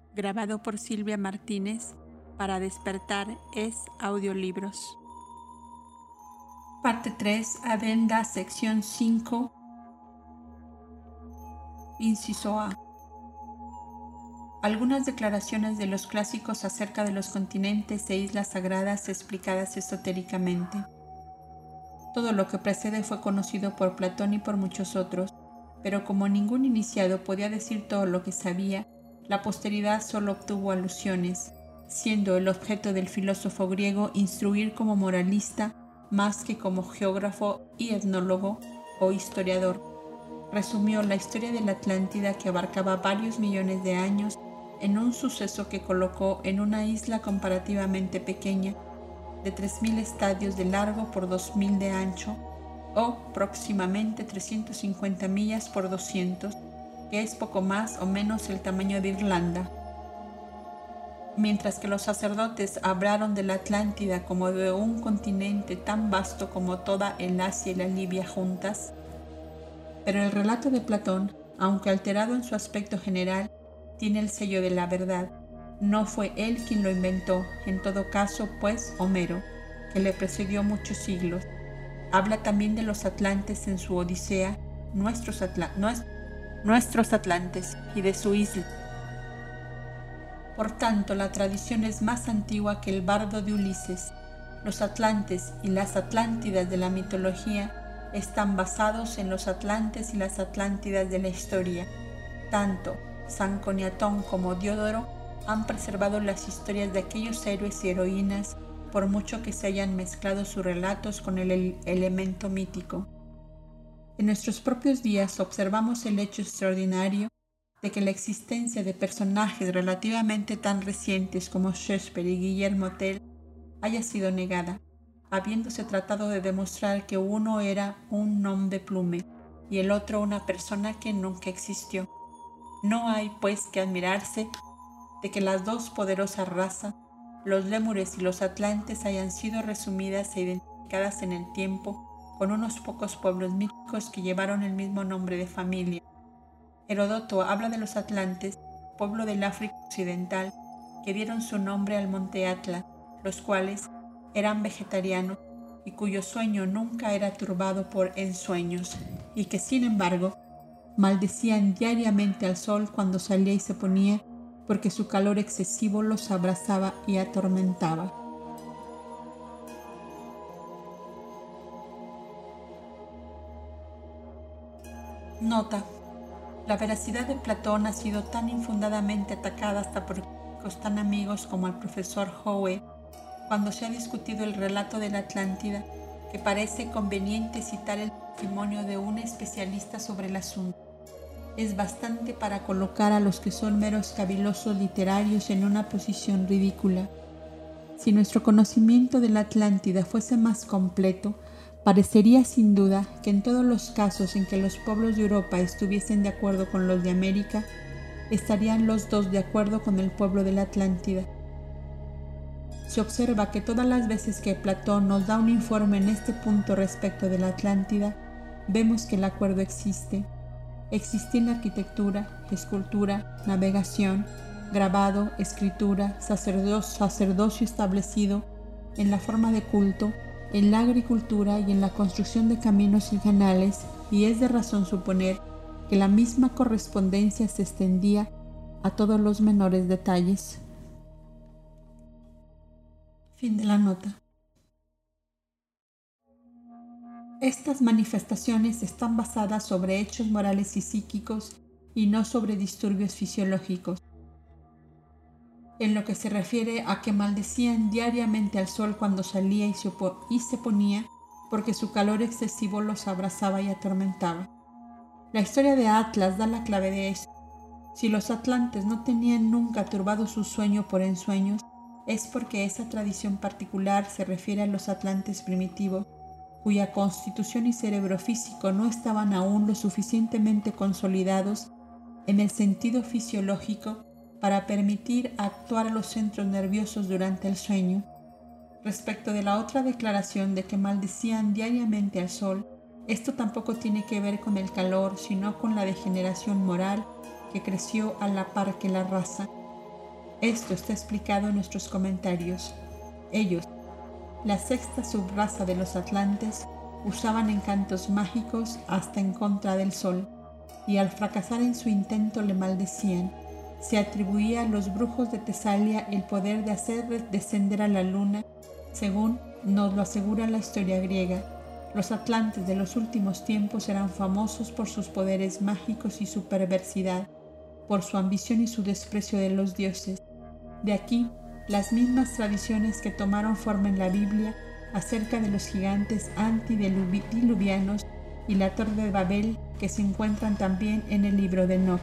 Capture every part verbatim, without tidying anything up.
grabado por Silvia Martínez para Despertar es Audiolibros. Parte tres, Adenda, sección cinco, inciso A. Algunas declaraciones de los clásicos acerca de los continentes e islas sagradas explicadas esotéricamente. Todo lo que precede fue conocido por Platón y por muchos otros, pero como ningún iniciado podía decir todo lo que sabía, la posteridad solo obtuvo alusiones, siendo el objeto del filósofo griego instruir como moralista más que como geógrafo y etnólogo o historiador. Resumió la historia de la Atlántida, que abarcaba varios millones de años, en un suceso que colocó en una isla comparativamente pequeña, de tres mil estadios de largo por dos mil de ancho, o próximamente trescientas cincuenta millas por doscientos, que es poco más o menos el tamaño de Irlanda. Mientras que los sacerdotes hablaron de la Atlántida como de un continente tan vasto como toda el Asia y la Libia juntas. Pero el relato de Platón, aunque alterado en su aspecto general, tiene el sello de la verdad. No fue él quien lo inventó, en todo caso, pues Homero, que le precedió muchos siglos. Habla también de los atlantes en su Odisea, nuestros, atla nuestros atlantes, y de su isla. Por tanto, la tradición es más antigua que el bardo de Ulises. Los atlantes y las atlántidas de la mitología están basados en los atlantes y las atlántidas de la historia. Tanto San Coniatón como Diodoro han preservado las historias de aquellos héroes y heroínas, por mucho que se hayan mezclado sus relatos con el, el elemento mítico. En nuestros propios días observamos el hecho extraordinario de que la existencia de personajes relativamente tan recientes como Shakespeare y Guillermo Tell haya sido negada, habiéndose tratado de demostrar que uno era un nom de plume y el otro una persona que nunca existió. No hay, pues, que admirarse de que las dos poderosas razas, los lémures y los atlantes, hayan sido resumidas e identificadas en el tiempo con unos pocos pueblos míticos que llevaron el mismo nombre de familia. Heródoto habla de los atlantes, pueblo del África Occidental, que dieron su nombre al monte Atlas, los cuales eran vegetarianos y cuyo sueño nunca era turbado por ensueños, y que sin embargo maldecían diariamente al sol cuando salía y se ponía, porque su calor excesivo los abrasaba y atormentaba. Nota: la veracidad de Platón ha sido tan infundadamente atacada hasta por críticos tan amigos como el profesor Howe cuando se ha discutido el relato de la Atlántida, que parece conveniente citar el testimonio de un especialista sobre el asunto. Es bastante para colocar a los que son meros cavilosos literarios en una posición ridícula. Si nuestro conocimiento de la Atlántida fuese más completo, parecería sin duda que en todos los casos en que los pueblos de Europa estuviesen de acuerdo con los de América, estarían los dos de acuerdo con el pueblo de la Atlántida. Se observa que todas las veces que Platón nos da un informe en este punto respecto de la Atlántida, vemos que el acuerdo existe. Existía en la arquitectura, escultura, navegación, grabado, escritura, sacerdocio, sacerdocio establecido, en la forma de culto, en la agricultura y en la construcción de caminos y canales, y es de razón suponer que la misma correspondencia se extendía a todos los menores detalles. Fin de la nota. Estas manifestaciones están basadas sobre hechos morales y psíquicos y no sobre disturbios fisiológicos. En lo que se refiere a que maldecían diariamente al sol cuando salía y se, y se ponía, porque su calor excesivo los abrasaba y atormentaba. La historia de Atlas da la clave de esto. Si los atlantes no tenían nunca turbado su sueño por ensueños, es porque esa tradición particular se refiere a los atlantes primitivos, cuya constitución y cerebro físico no estaban aún lo suficientemente consolidados en el sentido fisiológico para permitir actuar a los centros nerviosos durante el sueño. Respecto de la otra declaración de que maldecían diariamente al sol, esto tampoco tiene que ver con el calor, sino con la degeneración moral que creció a la par que la raza. Esto está explicado en nuestros comentarios. Ellos, la sexta subraza de los atlantes, usaban encantos mágicos hasta en contra del sol, y al fracasar en su intento le maldecían. Se atribuía a los brujos de Tesalia el poder de hacer descender a la luna, según nos lo asegura la historia griega. Los atlantes de los últimos tiempos eran famosos por sus poderes mágicos y su perversidad, por su ambición y su desprecio de los dioses. De aquí las mismas tradiciones que tomaron forma en la Biblia acerca de los gigantes antediluvianos y la Torre de Babel, que se encuentran también en el libro de Enoc.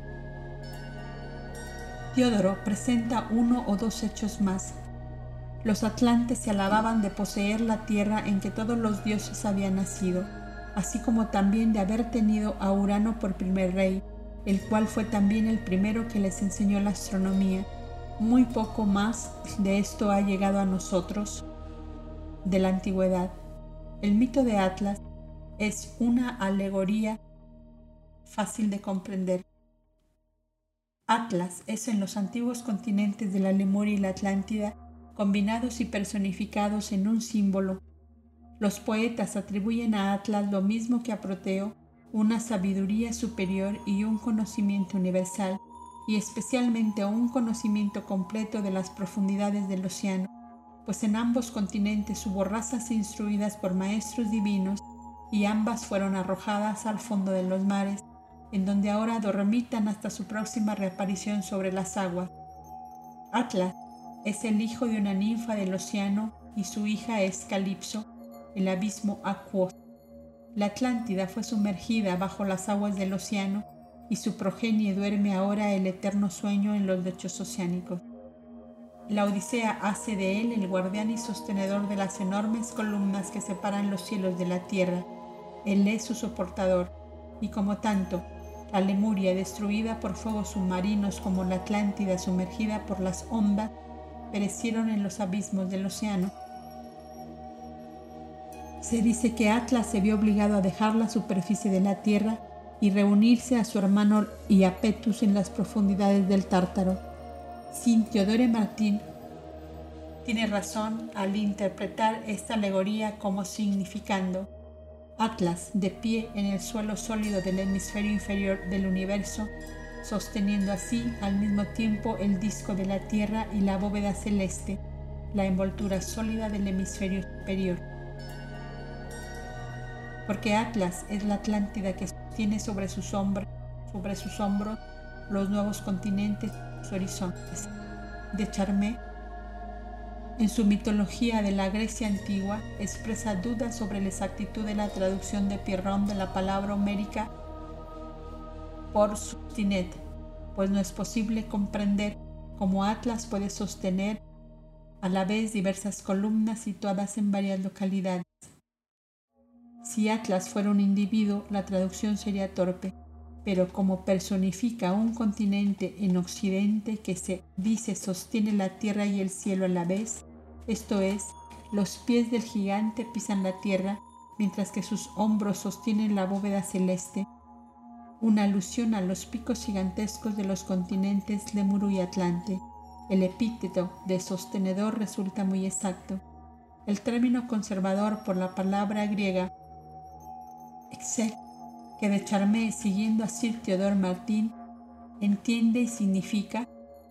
Teodoro presenta uno o dos hechos más. Los atlantes se alababan de poseer la tierra en que todos los dioses habían nacido, así como también de haber tenido a Urano por primer rey, el cual fue también el primero que les enseñó la astronomía. Muy poco más de esto ha llegado a nosotros de la antigüedad. El mito de Atlas es una alegoría fácil de comprender. Atlas es en los antiguos continentes de la Lemuria y la Atlántida, combinados y personificados en un símbolo. Los poetas atribuyen a Atlas lo mismo que a Proteo, una sabiduría superior y un conocimiento universal, y especialmente un conocimiento completo de las profundidades del océano, pues en ambos continentes hubo razas instruidas por maestros divinos, y ambas fueron arrojadas al fondo de los mares, en donde ahora dormitan hasta su próxima reaparición sobre las aguas. Atlas es el hijo de una ninfa del océano y su hija es Calipso, el abismo acuoso. La Atlántida fue sumergida bajo las aguas del océano y su progenie duerme ahora el eterno sueño en los lechos oceánicos. La Odisea hace de él el guardián y sostenedor de las enormes columnas que separan los cielos de la tierra. Él es su soportador, y como tanto, la Lemuria, destruida por fuegos submarinos, como la Atlántida sumergida por las ondas, perecieron en los abismos del océano. Se dice que Atlas se vio obligado a dejar la superficie de la tierra y reunirse a su hermano Iapetus en las profundidades del Tártaro. Sin Teodoro Martín tiene razón al interpretar esta alegoría como significando: Atlas, de pie en el suelo sólido del hemisferio inferior del universo, sosteniendo así al mismo tiempo el disco de la Tierra y la bóveda celeste, la envoltura sólida del hemisferio superior. Porque Atlas es la Atlántida que sostiene sobre sus hombros, sobre sus hombros los nuevos continentes y sus horizontes. De Charmé, en su mitología de la Grecia antigua, expresa dudas sobre la exactitud de la traducción de Pierron de la palabra homérica por Sustinet, pues no es posible comprender cómo Atlas puede sostener a la vez diversas columnas situadas en varias localidades. Si Atlas fuera un individuo, la traducción sería torpe, pero como personifica un continente en Occidente que se dice sostiene la tierra y el cielo a la vez, esto es, los pies del gigante pisan la tierra, mientras que sus hombros sostienen la bóveda celeste, una alusión a los picos gigantescos de los continentes Lemuro y Atlante. El epíteto de sostenedor resulta muy exacto. El término conservador por la palabra griega exec, que de Charmé, siguiendo a Sir Teodoro Martín, entiende y significa,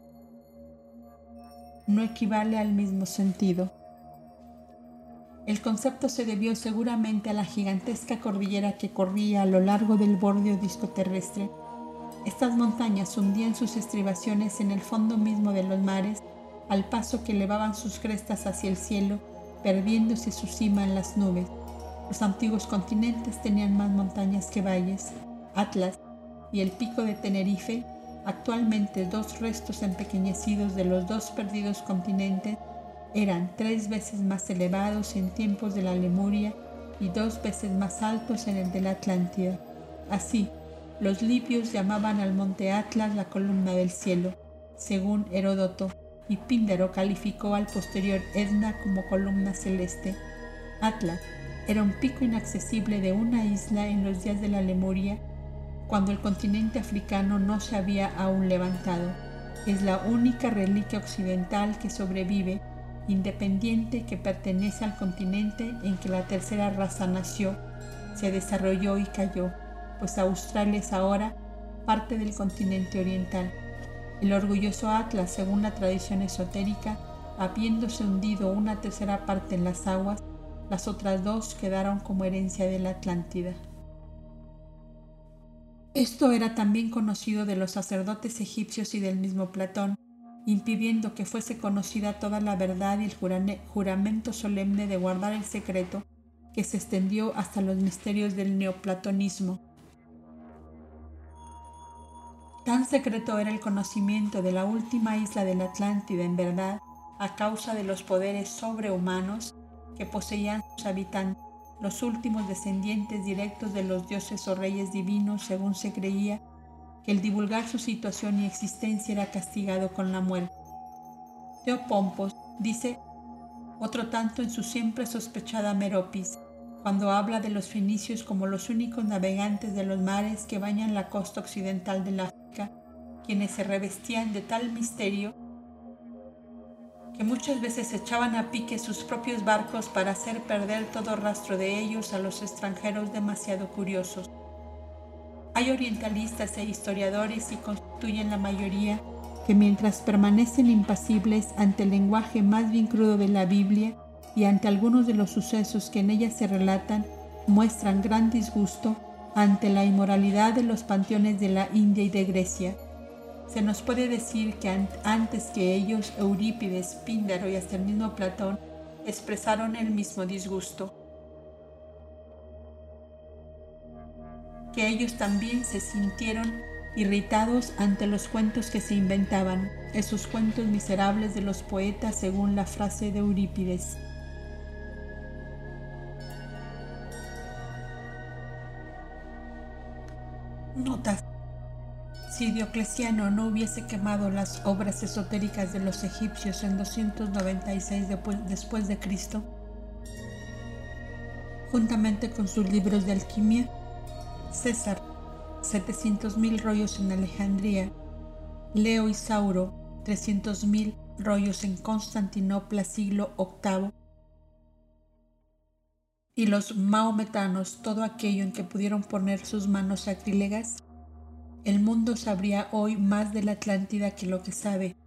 no equivale al mismo sentido. El concepto se debió seguramente a la gigantesca cordillera que corría a lo largo del borde disco terrestre. Estas montañas hundían sus estribaciones en el fondo mismo de los mares, al paso que elevaban sus crestas hacia el cielo, perdiéndose su cima en las nubes. Los antiguos continentes tenían más montañas que valles. Atlas y el pico de Tenerife, actualmente dos restos empequeñecidos de los dos perdidos continentes, eran tres veces más elevados en tiempos de la Lemuria y dos veces más altos en el de la Atlántida. Así, los libios llamaban al monte Atlas la columna del cielo, según Heródoto, y Píndaro calificó al posterior Etna como columna celeste. Atlas era un pico inaccesible de una isla en los días de la Lemuria, cuando el continente africano no se había aún levantado. Es la única reliquia occidental que sobrevive, independiente, que pertenece al continente en que la tercera raza nació, se desarrolló y cayó, pues Australia es ahora parte del continente oriental. El orgulloso Atlas, según la tradición esotérica, habiéndose hundido una tercera parte en las aguas, las otras dos quedaron como herencia de la Atlántida. Esto era también conocido de los sacerdotes egipcios y del mismo Platón, impidiendo que fuese conocida toda la verdad y el juramento solemne de guardar el secreto que se extendió hasta los misterios del neoplatonismo. Tan secreto era el conocimiento de la última isla de la Atlántida, en verdad, a causa de los poderes sobrehumanos que poseían sus habitantes, los últimos descendientes directos de los dioses o reyes divinos, según se creía, que el divulgar su situación y existencia era castigado con la muerte. Teopompos dice otro tanto en su siempre sospechada Meropis, cuando habla de los fenicios como los únicos navegantes de los mares que bañan la costa occidental del África, quienes se revestían de tal misterio que muchas veces echaban a pique sus propios barcos para hacer perder todo rastro de ellos a los extranjeros demasiado curiosos. Hay orientalistas e historiadores, y constituyen la mayoría, que mientras permanecen impasibles ante el lenguaje más bien crudo de la Biblia y ante algunos de los sucesos que en ella se relatan, muestran gran disgusto ante la inmoralidad de los panteones de la India y de Grecia. Se nos puede decir que antes que ellos, Eurípides, Píndaro y hasta el mismo Platón expresaron el mismo disgusto, que ellos también se sintieron irritados ante los cuentos que se inventaban, esos cuentos miserables de los poetas, según la frase de Eurípides. Notas. Si Diocleciano no hubiese quemado las obras esotéricas de los egipcios en doscientos noventa y seis después de Cristo, juntamente con sus libros de alquimia, César, setecientos mil rollos en Alejandría, Leo Isauro, trescientos mil rollos en Constantinopla, siglo octavo, y los maometanos todo aquello en que pudieron poner sus manos sacrílegas, el mundo sabría hoy más de la Atlántida que lo que sabe,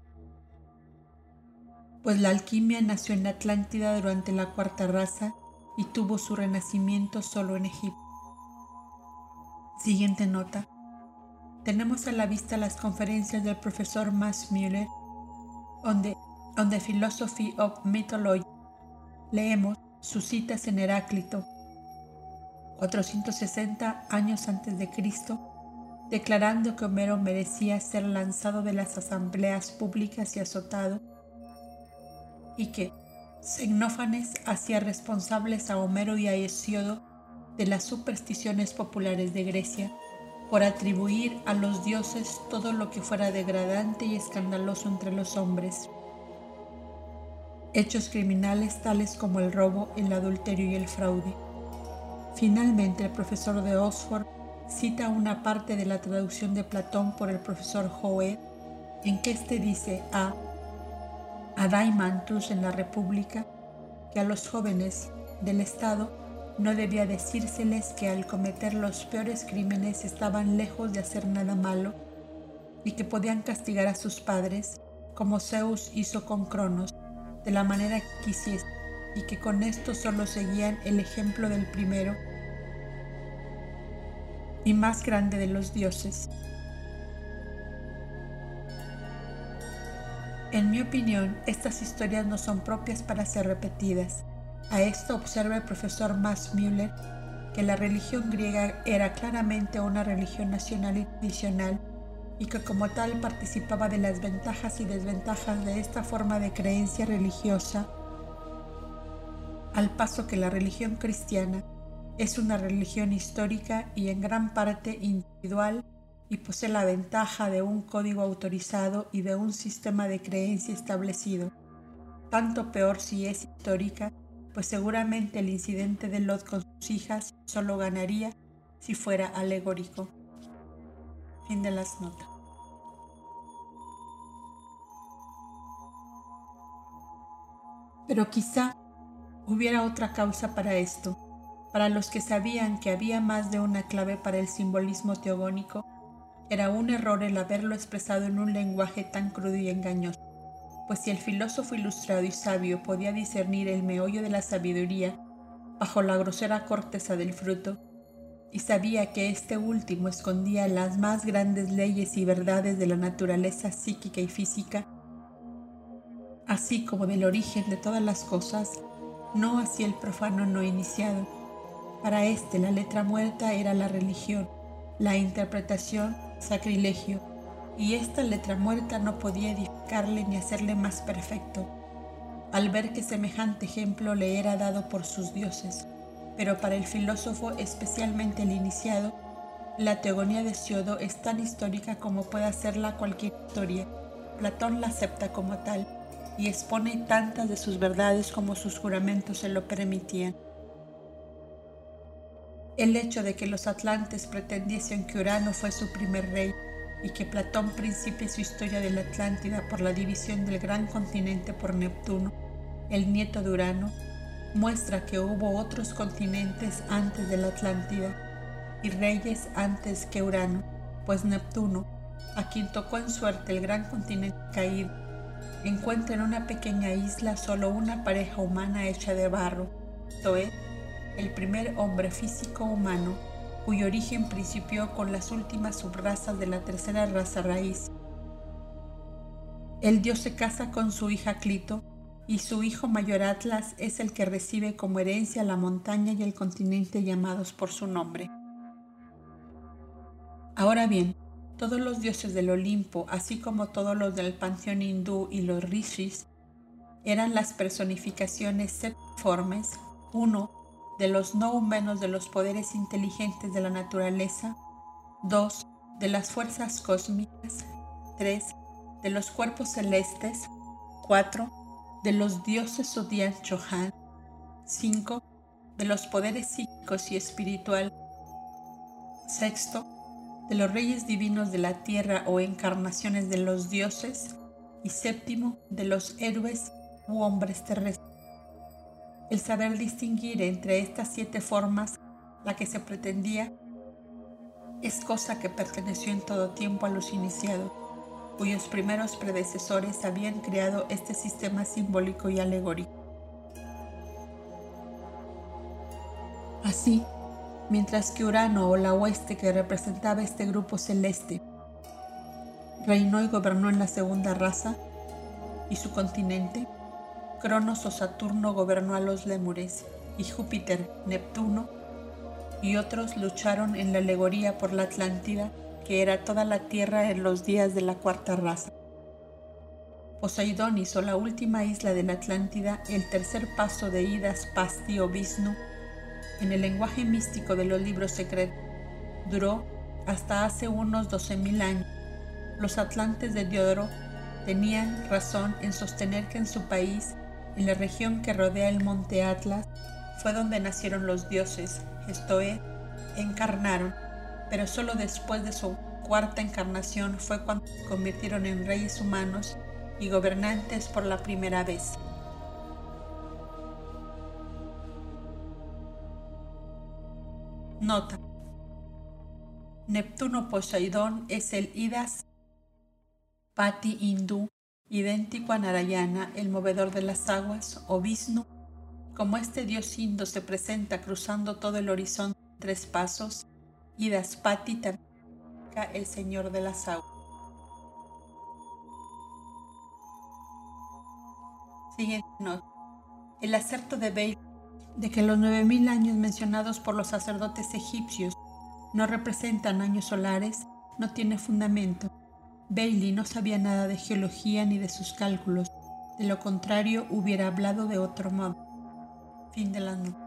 pues la alquimia nació en la Atlántida durante la cuarta raza y tuvo su renacimiento solo en Egipto. Siguiente nota. Tenemos a la vista las conferencias del profesor Max Müller on the, on the Philosophy of Mythology. Leemos sus citas en Heráclito, cuatrocientos sesenta años antes de Cristo, declarando que Homero merecía ser lanzado de las asambleas públicas y azotado, y que Xenófanes hacía responsables a Homero y a Hesíodo de las supersticiones populares de Grecia por atribuir a los dioses todo lo que fuera degradante y escandaloso entre los hombres. Hechos criminales tales como el robo, el adulterio y el fraude. Finalmente, el profesor de Oxford cita una parte de la traducción de Platón por el profesor Hoed, en que éste dice a Adeimantus en la República que a los jóvenes del Estado no debía decírseles que al cometer los peores crímenes estaban lejos de hacer nada malo y que podían castigar a sus padres, como Zeus hizo con Cronos, de la manera que quisiese, y que con esto solo seguían el ejemplo del primero y más grande de los dioses. En mi opinión, estas historias no son propias para ser repetidas. A esto observa el profesor Max Müller que la religión griega era claramente una religión nacional y tradicional, y que como tal participaba de las ventajas y desventajas de esta forma de creencia religiosa, al paso que la religión cristiana es una religión histórica y en gran parte individual, y posee la ventaja de un código autorizado y de un sistema de creencia establecido. Tanto peor si es histórica, pues seguramente el incidente de Lot con sus hijas solo ganaría si fuera alegórico. Fin de las notas. Pero quizá hubiera otra causa para esto. Para los que sabían que había más de una clave para el simbolismo teogónico, era un error el haberlo expresado en un lenguaje tan crudo y engañoso, pues si el filósofo ilustrado y sabio podía discernir el meollo de la sabiduría bajo la grosera corteza del fruto, y sabía que este último escondía las más grandes leyes y verdades de la naturaleza psíquica y física, así como del origen de todas las cosas, no así el profano no iniciado. Para éste la letra muerta era la religión, la interpretación, sacrilegio, y esta letra muerta no podía edificarle ni hacerle más perfecto, al ver que semejante ejemplo le era dado por sus dioses. Pero para el filósofo, especialmente el iniciado, la teogonía de Siodo es tan histórica como puede hacerla cualquier historia. Platón la acepta como tal y expone tantas de sus verdades como sus juramentos se lo permitían. El hecho de que los atlantes pretendiesen que Urano fue su primer rey y que Platón principie su historia de la Atlántida por la división del gran continente por Neptuno, el nieto de Urano, muestra que hubo otros continentes antes de la Atlántida y reyes antes que Urano, pues Neptuno, a quien tocó en suerte el gran continente caído, encuentra en una pequeña isla solo una pareja humana hecha de barro, Toé, el primer hombre físico humano, cuyo origen principió con las últimas subrazas de la tercera raza raíz. El dios se casa con su hija Clito, y su hijo mayor Atlas es el que recibe como herencia la montaña y el continente llamados por su nombre. Ahora bien, todos los dioses del Olimpo, así como todos los del panteón hindú y los rishis, eran las personificaciones septiformes, uno, de los no humanos de los poderes inteligentes de la naturaleza, dos, de las fuerzas cósmicas, tres, de los cuerpos celestes, cuatro, de los dioses Zodian Chohan, cinco, de los poderes psíquicos y espiritual, sexto, de los reyes divinos de la tierra o encarnaciones de los dioses, y séptimo, de los héroes u hombres terrestres. El saber distinguir entre estas siete formas, la que se pretendía, es cosa que perteneció en todo tiempo a los iniciados, cuyos primeros predecesores habían creado este sistema simbólico y alegórico. Así, mientras que Urano o la hueste que representaba este grupo celeste reinó y gobernó en la segunda raza y su continente, Cronos o Saturno gobernó a los lémures y Júpiter, Neptuno y otros lucharon en la alegoría por la Atlántida, que era toda la tierra en los días de la cuarta raza. Poseidón hizo la última isla de la Atlántida, el tercer paso de Idas, Pasti o Vishnu, en el lenguaje místico de los libros secretos, duró hasta hace unos doce mil años. Los atlantes de Diodoro tenían razón en sostener que en su país, en la región que rodea el monte Atlas, fue donde nacieron los dioses, esto es, encarnaron, pero solo después de su cuarta encarnación fue cuando se convirtieron en reyes humanos y gobernantes por la primera vez. Nota: Neptuno Poseidón es el Idas Pati hindú, idéntico a Narayana, el movedor de las aguas, o Vishnu. Como este dios hindú se presenta cruzando todo el horizonte en tres pasos, Idas Pati también significa el señor de las aguas. Siguiente nota: el acerto de Bailey de que los nueve mil años mencionados por los sacerdotes egipcios no representan años solares no tiene fundamento. Bailey no sabía nada de geología ni de sus cálculos, de lo contrario hubiera hablado de otro modo. Fin de la nota.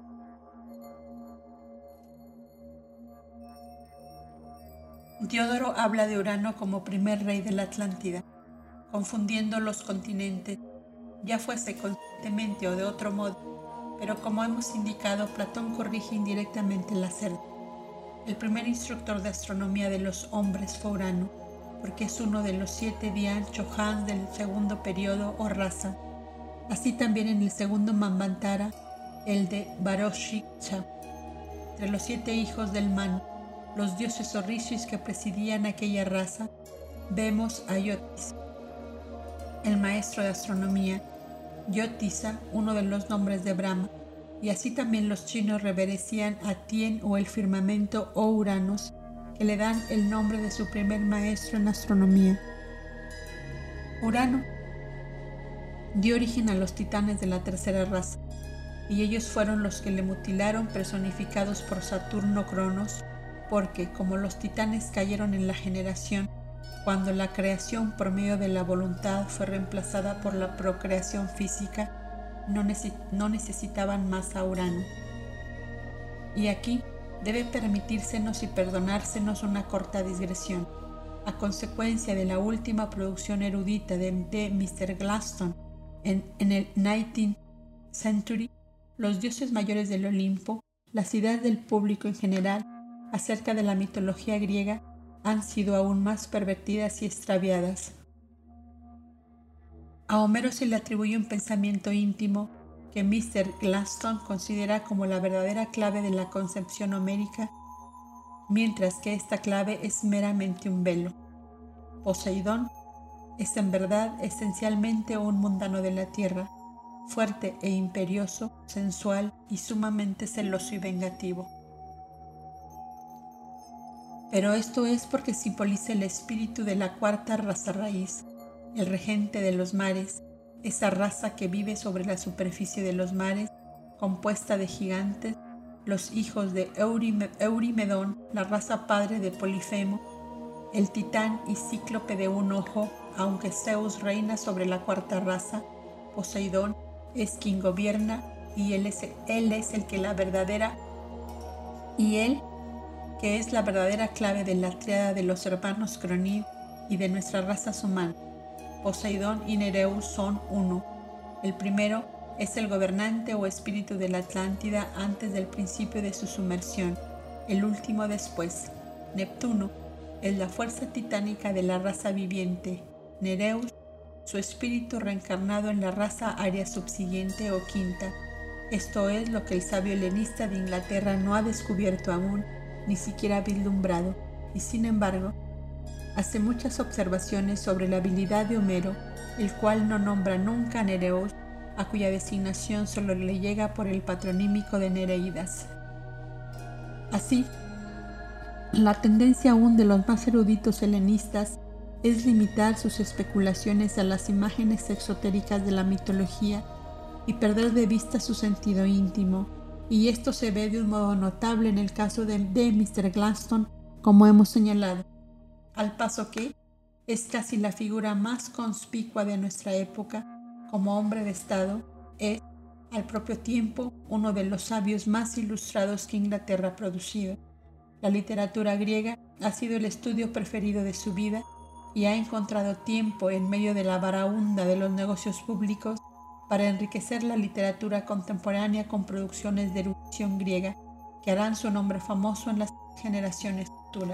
Diodoro habla de Urano como primer rey de la Atlántida, confundiendo los continentes, ya fuese conscientemente o de otro modo, pero como hemos indicado, Platón corrige indirectamente el acerto. El primer instructor de astronomía de los hombres fue Urano, porque es uno de los siete Dian Chohan del segundo periodo o raza, Así también en el segundo Manvantara, el de Varoshika, entre los siete hijos del Manu, los dioses o rishis que presidían aquella raza, vemos a Yotisa, el maestro de astronomía, Yotisa, uno de los nombres de Brahma, y así también los chinos reverencian a Tien o el firmamento o Uranus, que le dan el nombre de su primer maestro en astronomía. Urano dio origen a los titanes de la tercera raza, y ellos fueron los que le mutilaron, personificados por Saturno Cronos, porque, como los titanes cayeron en la generación, cuando la creación por medio de la voluntad fue reemplazada por la procreación física, no, neces- no necesitaban más a Urano. Y aquí debe permitírsenos y perdonársenos una corta digresión. A consecuencia de la última producción erudita de, de mister Gladstone en, en el nineteenth century, los dioses mayores del Olimpo, las ideas del público en general acerca de la mitología griega han sido aún más pervertidas y extraviadas. A Homero se le atribuye un pensamiento íntimo que mister Gladstone considera como la verdadera clave de la concepción homérica, mientras que esta clave es meramente un velo. Poseidón es en verdad esencialmente un mundano de la tierra, fuerte e imperioso, sensual y sumamente celoso y vengativo. Pero esto es porque simboliza el espíritu de la cuarta raza raíz, el regente de los mares, esa raza que vive sobre la superficie de los mares, compuesta de gigantes, los hijos de Eurimedón, la raza padre de Polifemo, el titán y cíclope de un ojo, aunque Zeus reina sobre la cuarta raza, Poseidón es quien gobierna y él es, él es el que la verdadera y él que es la verdadera clave de la tríada de los hermanos Cronid y de nuestra raza humana. Poseidón y Nereus son uno. El primero es el gobernante o espíritu de la Atlántida antes del principio de su sumersión, el último después. Neptuno es la fuerza titánica de la raza viviente. Nereus, su espíritu reencarnado en la raza aria subsiguiente o quinta. Esto es lo que el sabio helenista de Inglaterra no ha descubierto aún, ni siquiera vislumbrado, y sin embargo, hace muchas observaciones sobre la habilidad de Homero, el cual no nombra nunca a Nereus, a cuya designación solo le llega por el patronímico de Nereidas. Así, la tendencia aún de los más eruditos helenistas es limitar sus especulaciones a las imágenes exotéricas de la mitología y perder de vista su sentido íntimo, y esto se ve de un modo notable en el caso de, de mister Gladstone, como hemos señalado, al paso que es casi la figura más conspicua de nuestra época. Como hombre de Estado, es, al propio tiempo, uno de los sabios más ilustrados que Inglaterra ha producido. La literatura griega ha sido el estudio preferido de su vida y ha encontrado tiempo en medio de la varaunda de los negocios públicos para enriquecer la literatura contemporánea con producciones de erudición griega que harán su nombre famoso en las generaciones futuras.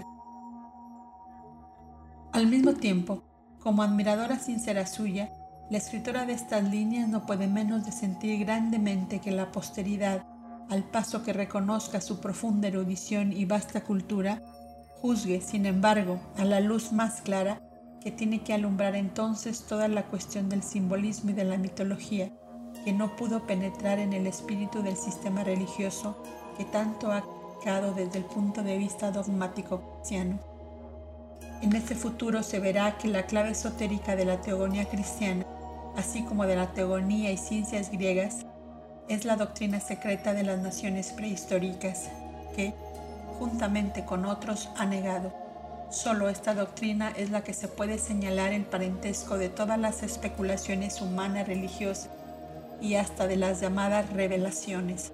Al mismo tiempo, como admiradora sincera suya, la escritora de estas líneas no puede menos de sentir grandemente que la posteridad, al paso que reconozca su profunda erudición y vasta cultura, juzgue, sin embargo, a la luz más clara que tiene que alumbrar entonces toda la cuestión del simbolismo y de la mitología, que no pudo penetrar en el espíritu del sistema religioso que tanto ha criticado desde el punto de vista dogmático cristiano. En este futuro se verá que la clave esotérica de la teogonía cristiana, así como de la teogonía y ciencias griegas, es la doctrina secreta de las naciones prehistóricas, que, juntamente con otros, ha negado. Solo esta doctrina es la que se puede señalar el parentesco de todas las especulaciones humanas religiosas y hasta de las llamadas revelaciones.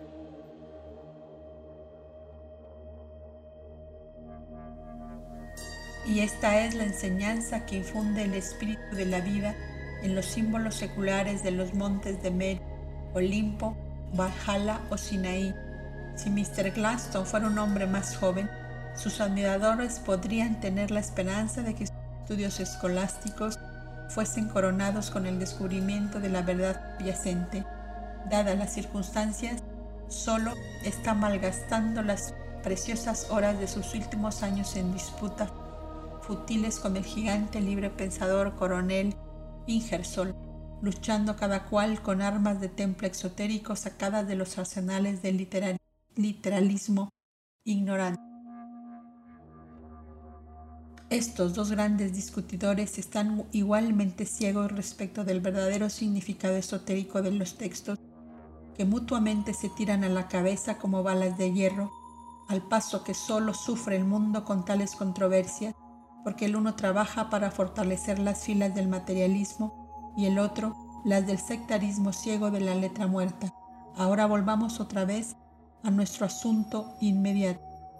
Y esta es la enseñanza que infunde el espíritu de la vida en los símbolos seculares de los montes de Meru, Olimpo, Valhalla o Sinaí. Si mister Gladstone fuera un hombre más joven, sus admiradores podrían tener la esperanza de que sus estudios escolásticos fuesen coronados con el descubrimiento de la verdad subyacente. Dadas las circunstancias, solo está malgastando las preciosas horas de sus últimos años en disputas futiles con el gigante libre pensador coronel Ingersoll, luchando cada cual con armas de templo exotérico sacadas de los arsenales del literal, literalismo ignorante. Estos dos grandes discutidores están igualmente ciegos respecto del verdadero significado esotérico de los textos, que mutuamente se tiran a la cabeza como balas de hierro, al paso que solo sufre el mundo con tales controversias, porque el uno trabaja para fortalecer las filas del materialismo y el otro las del sectarismo ciego de la letra muerta. Ahora volvamos otra vez a nuestro asunto inmediato.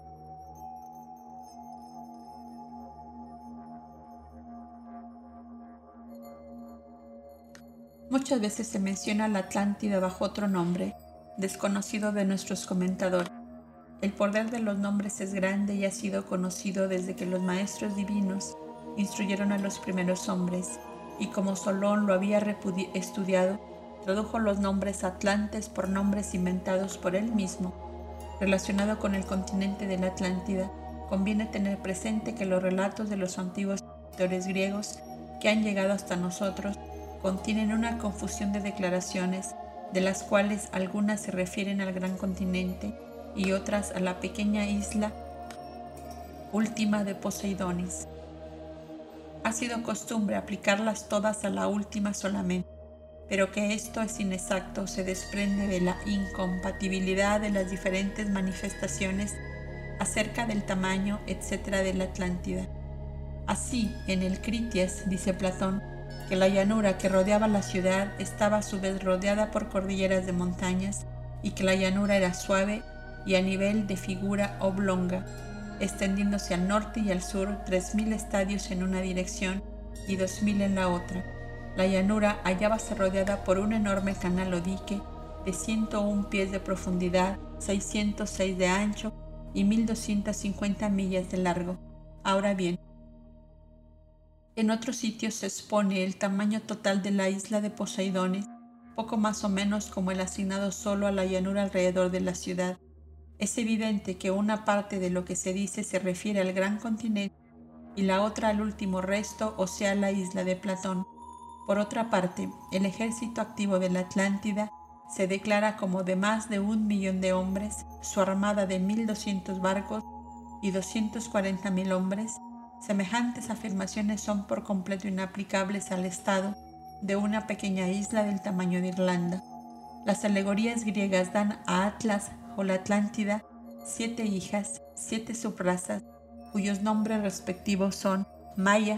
Muchas veces se menciona la Atlántida bajo otro nombre, desconocido de nuestros comentadores. El poder de los nombres es grande y ha sido conocido desde que los maestros divinos instruyeron a los primeros hombres, y como Solón lo había estudiado, tradujo los nombres atlantes por nombres inventados por él mismo. Relacionado con el continente de la Atlántida, conviene tener presente que los relatos de los antiguos escritores griegos que han llegado hasta nosotros contienen una confusión de declaraciones, de las cuales algunas se refieren al gran continente y otras a la pequeña isla última de Poseidonis. Ha sido costumbre aplicarlas todas a la última solamente, pero que esto es inexacto se desprende de la incompatibilidad de las diferentes manifestaciones acerca del tamaño, etcétera, de la Atlántida. Así, en el Critias, dice Platón, que la llanura que rodeaba la ciudad estaba a su vez rodeada por cordilleras de montañas y que la llanura era suave y a nivel de figura oblonga, extendiéndose al norte y al sur tres mil estadios en una dirección y dos mil en la otra. La llanura hallábase rodeada por un enorme canal o dique de ciento un pies de profundidad, seiscientos seis de ancho y mil doscientas cincuenta millas de largo. Ahora bien, en otros sitios se expone el tamaño total de la isla de Poseidonis, poco más o menos como el asignado solo a la llanura alrededor de la ciudad. Es evidente que una parte de lo que se dice se refiere al gran continente y la otra al último resto, o sea, la isla de Platón. Por otra parte, el ejército activo de la Atlántida se declara como de más de un millón de hombres, su armada de mil doscientos barcos y doscientos cuarenta mil hombres. Semejantes afirmaciones son por completo inaplicables al estado de una pequeña isla del tamaño de Irlanda. Las alegorías griegas dan a Atlas o la Atlántida siete hijas, siete subrazas, cuyos nombres respectivos son Maya,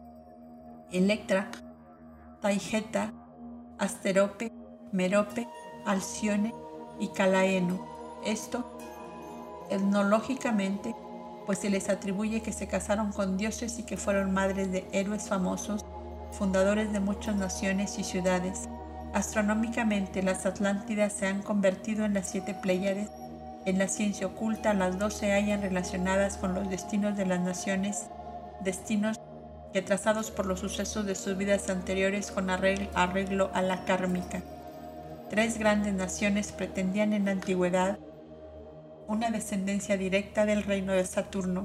Electra, Taigeta, Asterope, Merope, Alcione y Calaeno. Esto, etnológicamente, pues se les atribuye que se casaron con dioses y que fueron madres de héroes famosos, fundadores de muchas naciones y ciudades. Astronómicamente, las Atlántidas se han convertido en las siete Pléyades. En la ciencia oculta, las dos se hallan relacionadas con los destinos de las naciones, destinos que trazados por los sucesos de sus vidas anteriores con arreglo, arreglo a la kármica. Tres grandes naciones pretendían en la antigüedad una descendencia directa del reino de Saturno,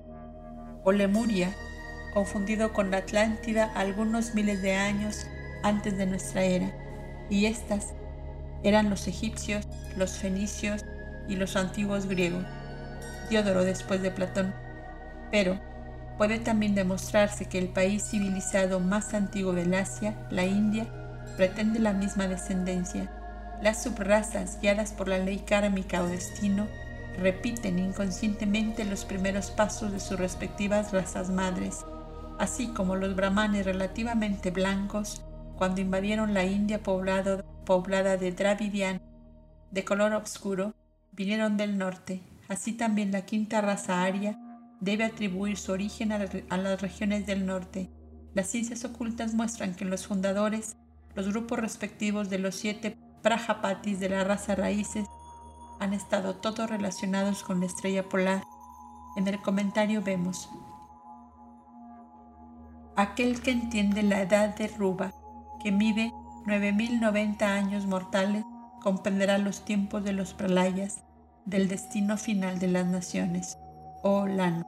o Lemuria, confundido con la Atlántida algunos miles de años antes de nuestra era, y estas eran los egipcios, los fenicios y los antiguos griegos. Diodoro después de Platón. Pero puede también demostrarse que el país civilizado más antiguo del Asia, la India, pretende la misma descendencia. Las subrazas, guiadas por la ley kármica o destino, repiten inconscientemente los primeros pasos de sus respectivas razas madres, así como los brahmanes relativamente blancos, cuando invadieron la India poblado, poblada de Dravidianos de color oscuro, vinieron del norte. Así también la quinta raza aria debe atribuir su origen a, a las regiones del norte. Las ciencias ocultas muestran que los fundadores, los grupos respectivos de los siete Prajapatis de la raza raíces, han estado todos relacionados con la estrella polar. En el comentario vemos: aquel que entiende la edad de Ruba, que mide nueve mil noventa años mortales, comprenderá los tiempos de los pralayas, del destino final de las naciones, oh Lano.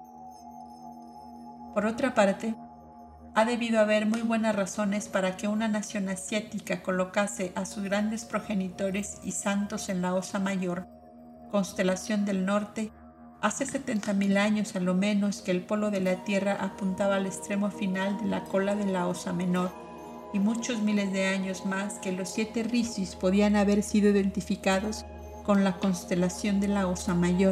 Por otra parte, ha debido haber muy buenas razones para que una nación asiática colocase a sus grandes progenitores y santos en la Osa Mayor, constelación del norte, hace setenta mil años a lo menos que el polo de la Tierra apuntaba al extremo final de la cola de la Osa Menor, y muchos miles de años más que los siete rishis podían haber sido identificados con la constelación de la Osa Mayor.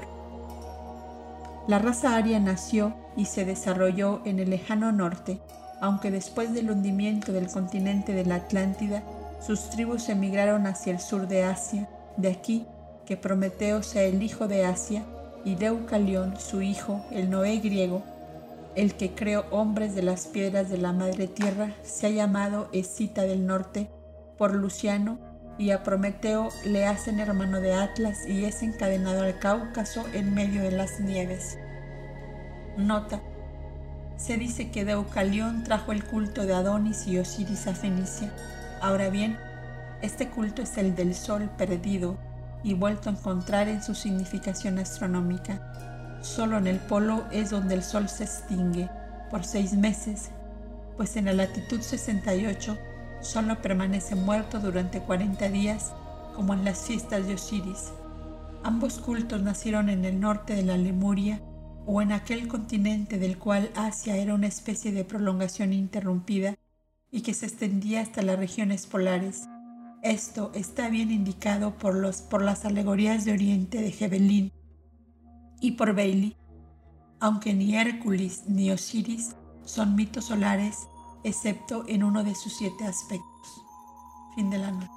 La raza aria nació y se desarrolló en el lejano norte, aunque después del hundimiento del continente de la Atlántida, sus tribus emigraron hacia el sur de Asia. De aquí que Prometeo sea el hijo de Asia y Deucalión su hijo, el Noé griego, el que creó hombres de las piedras de la madre tierra, se ha llamado Escita del norte por Luciano, y a Prometeo le hacen hermano de Atlas y es encadenado al Cáucaso en medio de las nieves. Nota: se dice que Deucalión trajo el culto de Adonis y Osiris a Fenicia. Ahora bien, este culto es el del sol perdido y vuelto a encontrar en su significación astronómica. Solo en el polo es donde el sol se extingue por seis meses, pues en la latitud sesenta y ocho solo permanece muerto durante cuarenta días, como en las fiestas de Osiris. Ambos cultos nacieron en el norte de la Lemuria, o en aquel continente del cual Asia era una especie de prolongación interrumpida y que se extendía hasta las regiones polares. Esto está bien indicado por, los, por las alegorías de Oriente de Gebelín y por Bailey, aunque ni Hércules ni Osiris son mitos solares, excepto en uno de sus siete aspectos. Fin de la nota.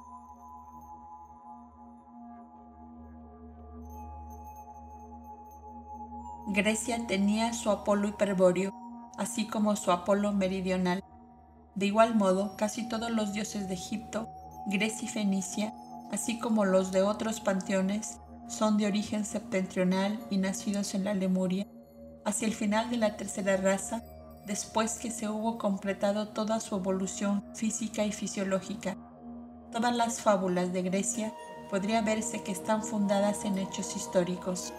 Grecia tenía su Apolo hiperbóreo, así como su Apolo meridional. De igual modo, casi todos los dioses de Egipto, Grecia y Fenicia, así como los de otros panteones, son de origen septentrional y nacidos en la Lemuria, hacia el final de la tercera raza, después que se hubo completado toda su evolución física y fisiológica. Todas las fábulas de Grecia podría verse que están fundadas en hechos históricos.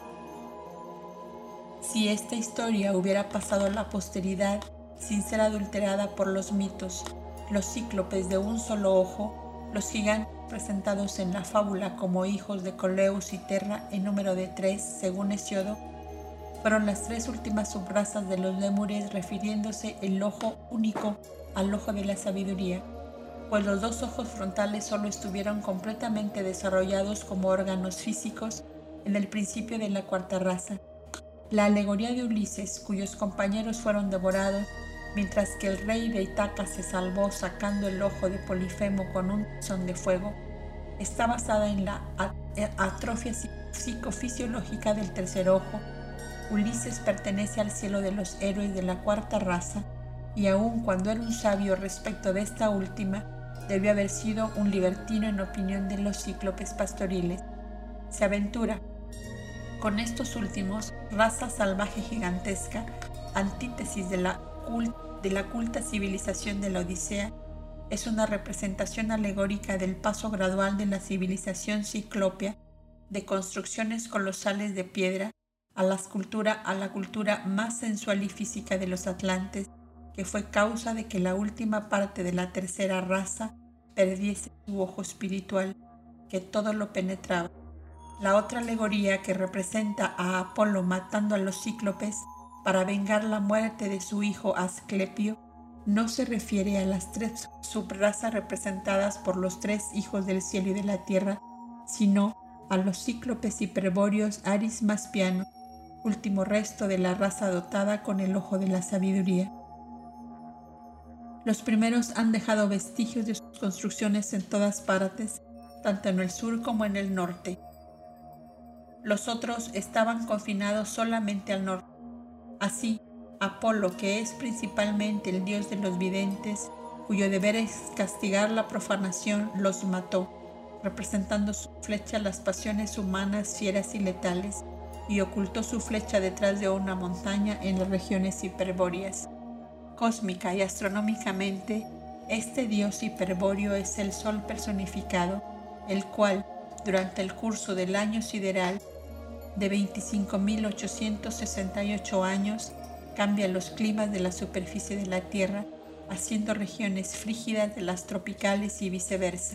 Si esta historia hubiera pasado a la posteridad sin ser adulterada por los mitos, los cíclopes de un solo ojo, los gigantes presentados en la fábula como hijos de Coleus y Terra en número de tres, según Hesiodo, fueron las tres últimas subrazas de los lémures, refiriéndose el ojo único al ojo de la sabiduría, pues los dos ojos frontales solo estuvieron completamente desarrollados como órganos físicos en el principio de la cuarta raza. La alegoría de Ulises, cuyos compañeros fueron devorados, mientras que el rey de Ítaca se salvó sacando el ojo de Polifemo con un tizón de fuego, está basada en la atrofia psicofisiológica del tercer ojo. Ulises pertenece al cielo de los héroes de la cuarta raza, y aun cuando era un sabio respecto de esta última, debió haber sido un libertino en opinión de los cíclopes pastoriles. Se aventura con estos últimos, raza salvaje gigantesca, antítesis de la, cult, de la culta civilización de la Odisea, es una representación alegórica del paso gradual de la civilización ciclópea, de construcciones colosales de piedra, a la cultura, a la cultura más sensual y física de los atlantes, que fue causa de que la última parte de la tercera raza perdiese su ojo espiritual, que todo lo penetraba. La otra alegoría, que representa a Apolo matando a los cíclopes para vengar la muerte de su hijo Asclepio, no se refiere a las tres subrazas representadas por los tres hijos del cielo y de la tierra, sino a los cíclopes hiperbóreos Aris Maspiano, último resto de la raza dotada con el ojo de la sabiduría. Los primeros han dejado vestigios de sus construcciones en todas partes, tanto en el sur como en el norte. Los otros estaban confinados solamente al norte. Así, Apolo, que es principalmente el dios de los videntes, cuyo deber es castigar la profanación, los mató, representando su flecha las pasiones humanas fieras y letales, y ocultó su flecha detrás de una montaña en las regiones hiperbóreas. Cósmica y astronómicamente, este dios hiperbóreo es el Sol personificado, el cual, durante el curso del año sideral de veinticinco mil ochocientos sesenta y ocho años, cambia los climas de la superficie de la Tierra, haciendo regiones frígidas de las tropicales y viceversa.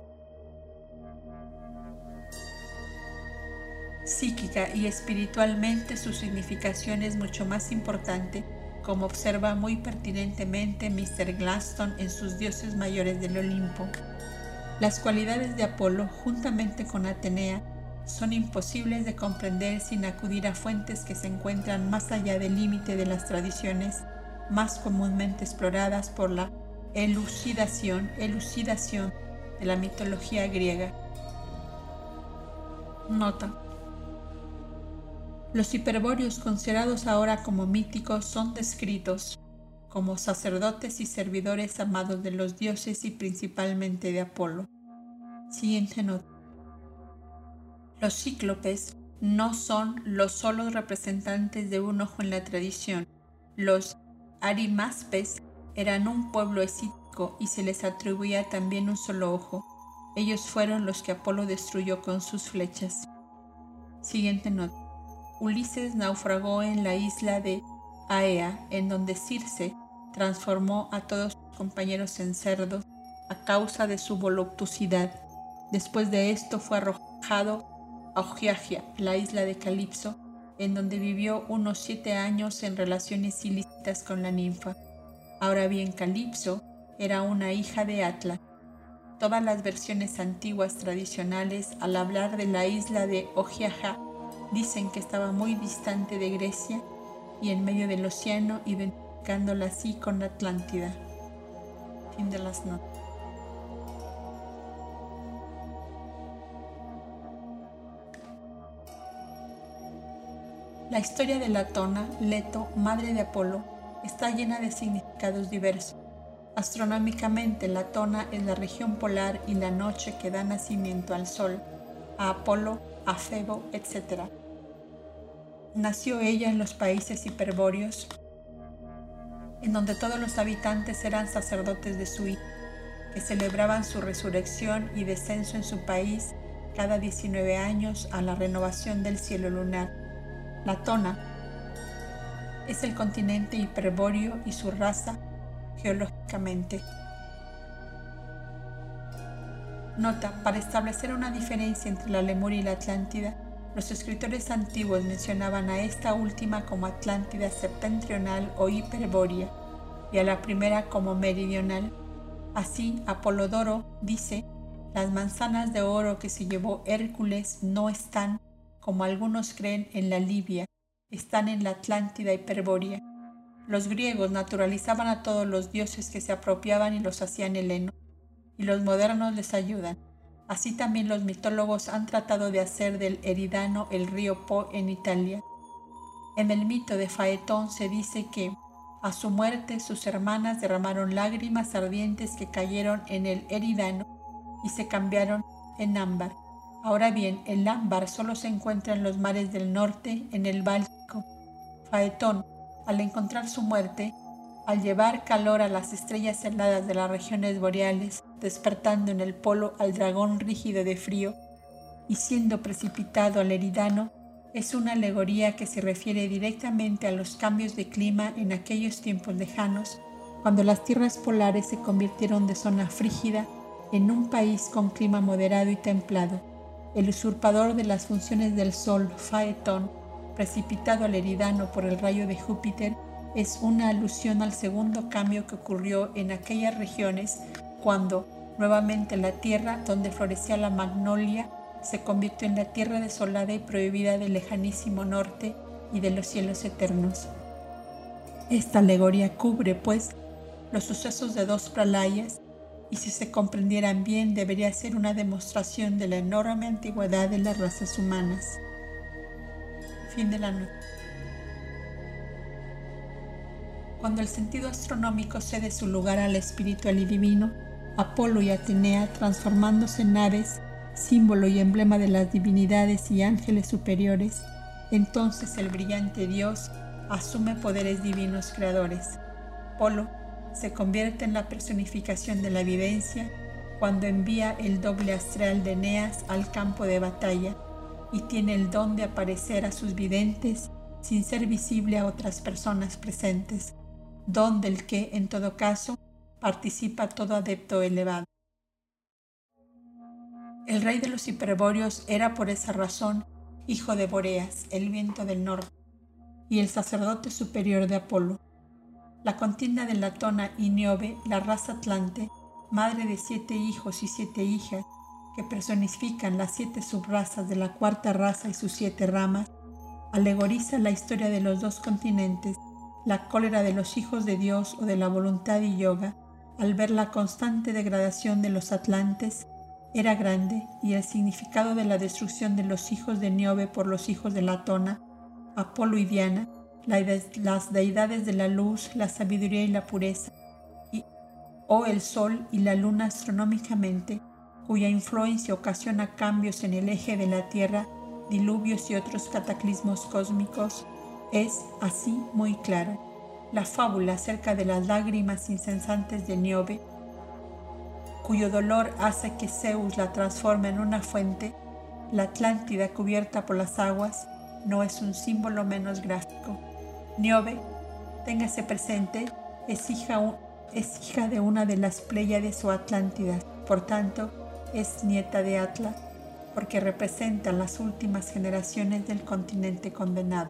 Psíquica y espiritualmente su significación es mucho más importante, como observa muy pertinentemente míster Gladstone en sus dioses mayores del Olimpo. Las cualidades de Apolo, juntamente con Atenea, son imposibles de comprender sin acudir a fuentes que se encuentran más allá del límite de las tradiciones más comúnmente exploradas por la elucidación, elucidación de la mitología griega. Nota: los hiperbóreos, considerados ahora como míticos, son descritos como sacerdotes y servidores amados de los dioses y principalmente de Apolo. Siguiente nota. Los cíclopes no son los solos representantes de un ojo en la tradición. Los arimaspes eran un pueblo escítico y se les atribuía también un solo ojo. Ellos fueron los que Apolo destruyó con sus flechas. Siguiente nota. Ulises naufragó en la isla de Aea, en donde Circe transformó a todos sus compañeros en cerdos a causa de su voluptuosidad. Después de esto fue arrojado a Ogygia, la isla de Calipso, en donde vivió unos siete años en relaciones ilícitas con la ninfa. Ahora bien, Calipso era una hija de Atlas. Todas las versiones antiguas tradicionales, al hablar de la isla de Ogygia, dicen que estaba muy distante de Grecia y en medio del océano, identificándola así con la Atlántida. Fin de las notas. La historia de Latona, Leto, madre de Apolo, está llena de significados diversos. Astronómicamente, Latona es la región polar y la noche que da nacimiento al Sol, a Apolo, a Febo, etcétera. Nació ella en los países hiperbóreos, en donde todos los habitantes eran sacerdotes de su hija, que celebraban su resurrección y descenso en su país cada diecinueve años a la renovación del cielo lunar. Latona es el continente hiperbóreo y su raza geológicamente. Nota: para establecer una diferencia entre la Lemuria y la Atlántida, los escritores antiguos mencionaban a esta última como Atlántida septentrional o hiperbórea y a la primera como meridional. Así, Apolodoro dice: las manzanas de oro que se llevó Hércules no están, como algunos creen, en la Libia, están en la Atlántida hiperbórea. Los griegos naturalizaban a todos los dioses que se apropiaban y los hacían helenos, y los modernos les ayudan. Así también los mitólogos han tratado de hacer del Eridano el río Po en Italia. En el mito de Faetón se dice que, a su muerte, sus hermanas derramaron lágrimas ardientes que cayeron en el Eridano y se cambiaron en ámbar. Ahora bien, el ámbar solo se encuentra en los mares del norte, en el Báltico. Faetón, al encontrar su muerte, al llevar calor a las estrellas heladas de las regiones boreales, despertando en el polo al dragón rígido de frío y siendo precipitado al Eridano, es una alegoría que se refiere directamente a los cambios de clima en aquellos tiempos lejanos, cuando las tierras polares se convirtieron de zona frígida en un país con clima moderado y templado. El usurpador de las funciones del Sol, Faetón, precipitado al Eridano por el rayo de Júpiter, es una alusión al segundo cambio que ocurrió en aquellas regiones cuando, nuevamente, la tierra donde florecía la magnolia se convirtió en la tierra desolada y prohibida del lejanísimo norte y de los cielos eternos. Esta alegoría cubre, pues, los sucesos de dos pralayas, y si se comprendieran bien, debería ser una demostración de la enorme antigüedad de las razas humanas. Fin de la nota. Cuando el sentido astronómico cede su lugar al espiritual y divino, Apolo y Atenea, transformándose en naves, símbolo y emblema de las divinidades y ángeles superiores, entonces el brillante dios asume poderes divinos creadores. Apolo, se convierte en la personificación de la evidencia cuando envía el doble astral de Eneas al campo de batalla y tiene el don de aparecer a sus videntes sin ser visible a otras personas presentes, don del que, en todo caso, participa todo adepto elevado. El rey de los hiperbóreos era por esa razón hijo de Boreas, el viento del norte, y el sacerdote superior de Apolo. La contienda de Latona y Níobe, la raza atlante, madre de siete hijos y siete hijas, que personifican las siete subrazas de la cuarta raza y sus siete ramas, alegoriza la historia de los dos continentes, la cólera de los hijos de Dios o de la voluntad y yoga, al ver la constante degradación de los atlantes, era grande, y el significado de la destrucción de los hijos de Níobe por los hijos de Latona, Apolo y Diana, la, las deidades de la luz, la sabiduría y la pureza, y, o el sol y la luna astronómicamente, cuya influencia ocasiona cambios en el eje de la Tierra, diluvios y otros cataclismos cósmicos, es, así, muy claro. La fábula acerca de las lágrimas incesantes de Níobe, cuyo dolor hace que Zeus la transforme en una fuente, la Atlántida cubierta por las aguas, no es un símbolo menos gráfico. Níobe, téngase presente, es hija, es hija de una de las Pléyades o Atlántidas, por tanto, es nieta de Atlas, porque representa las últimas generaciones del continente condenado.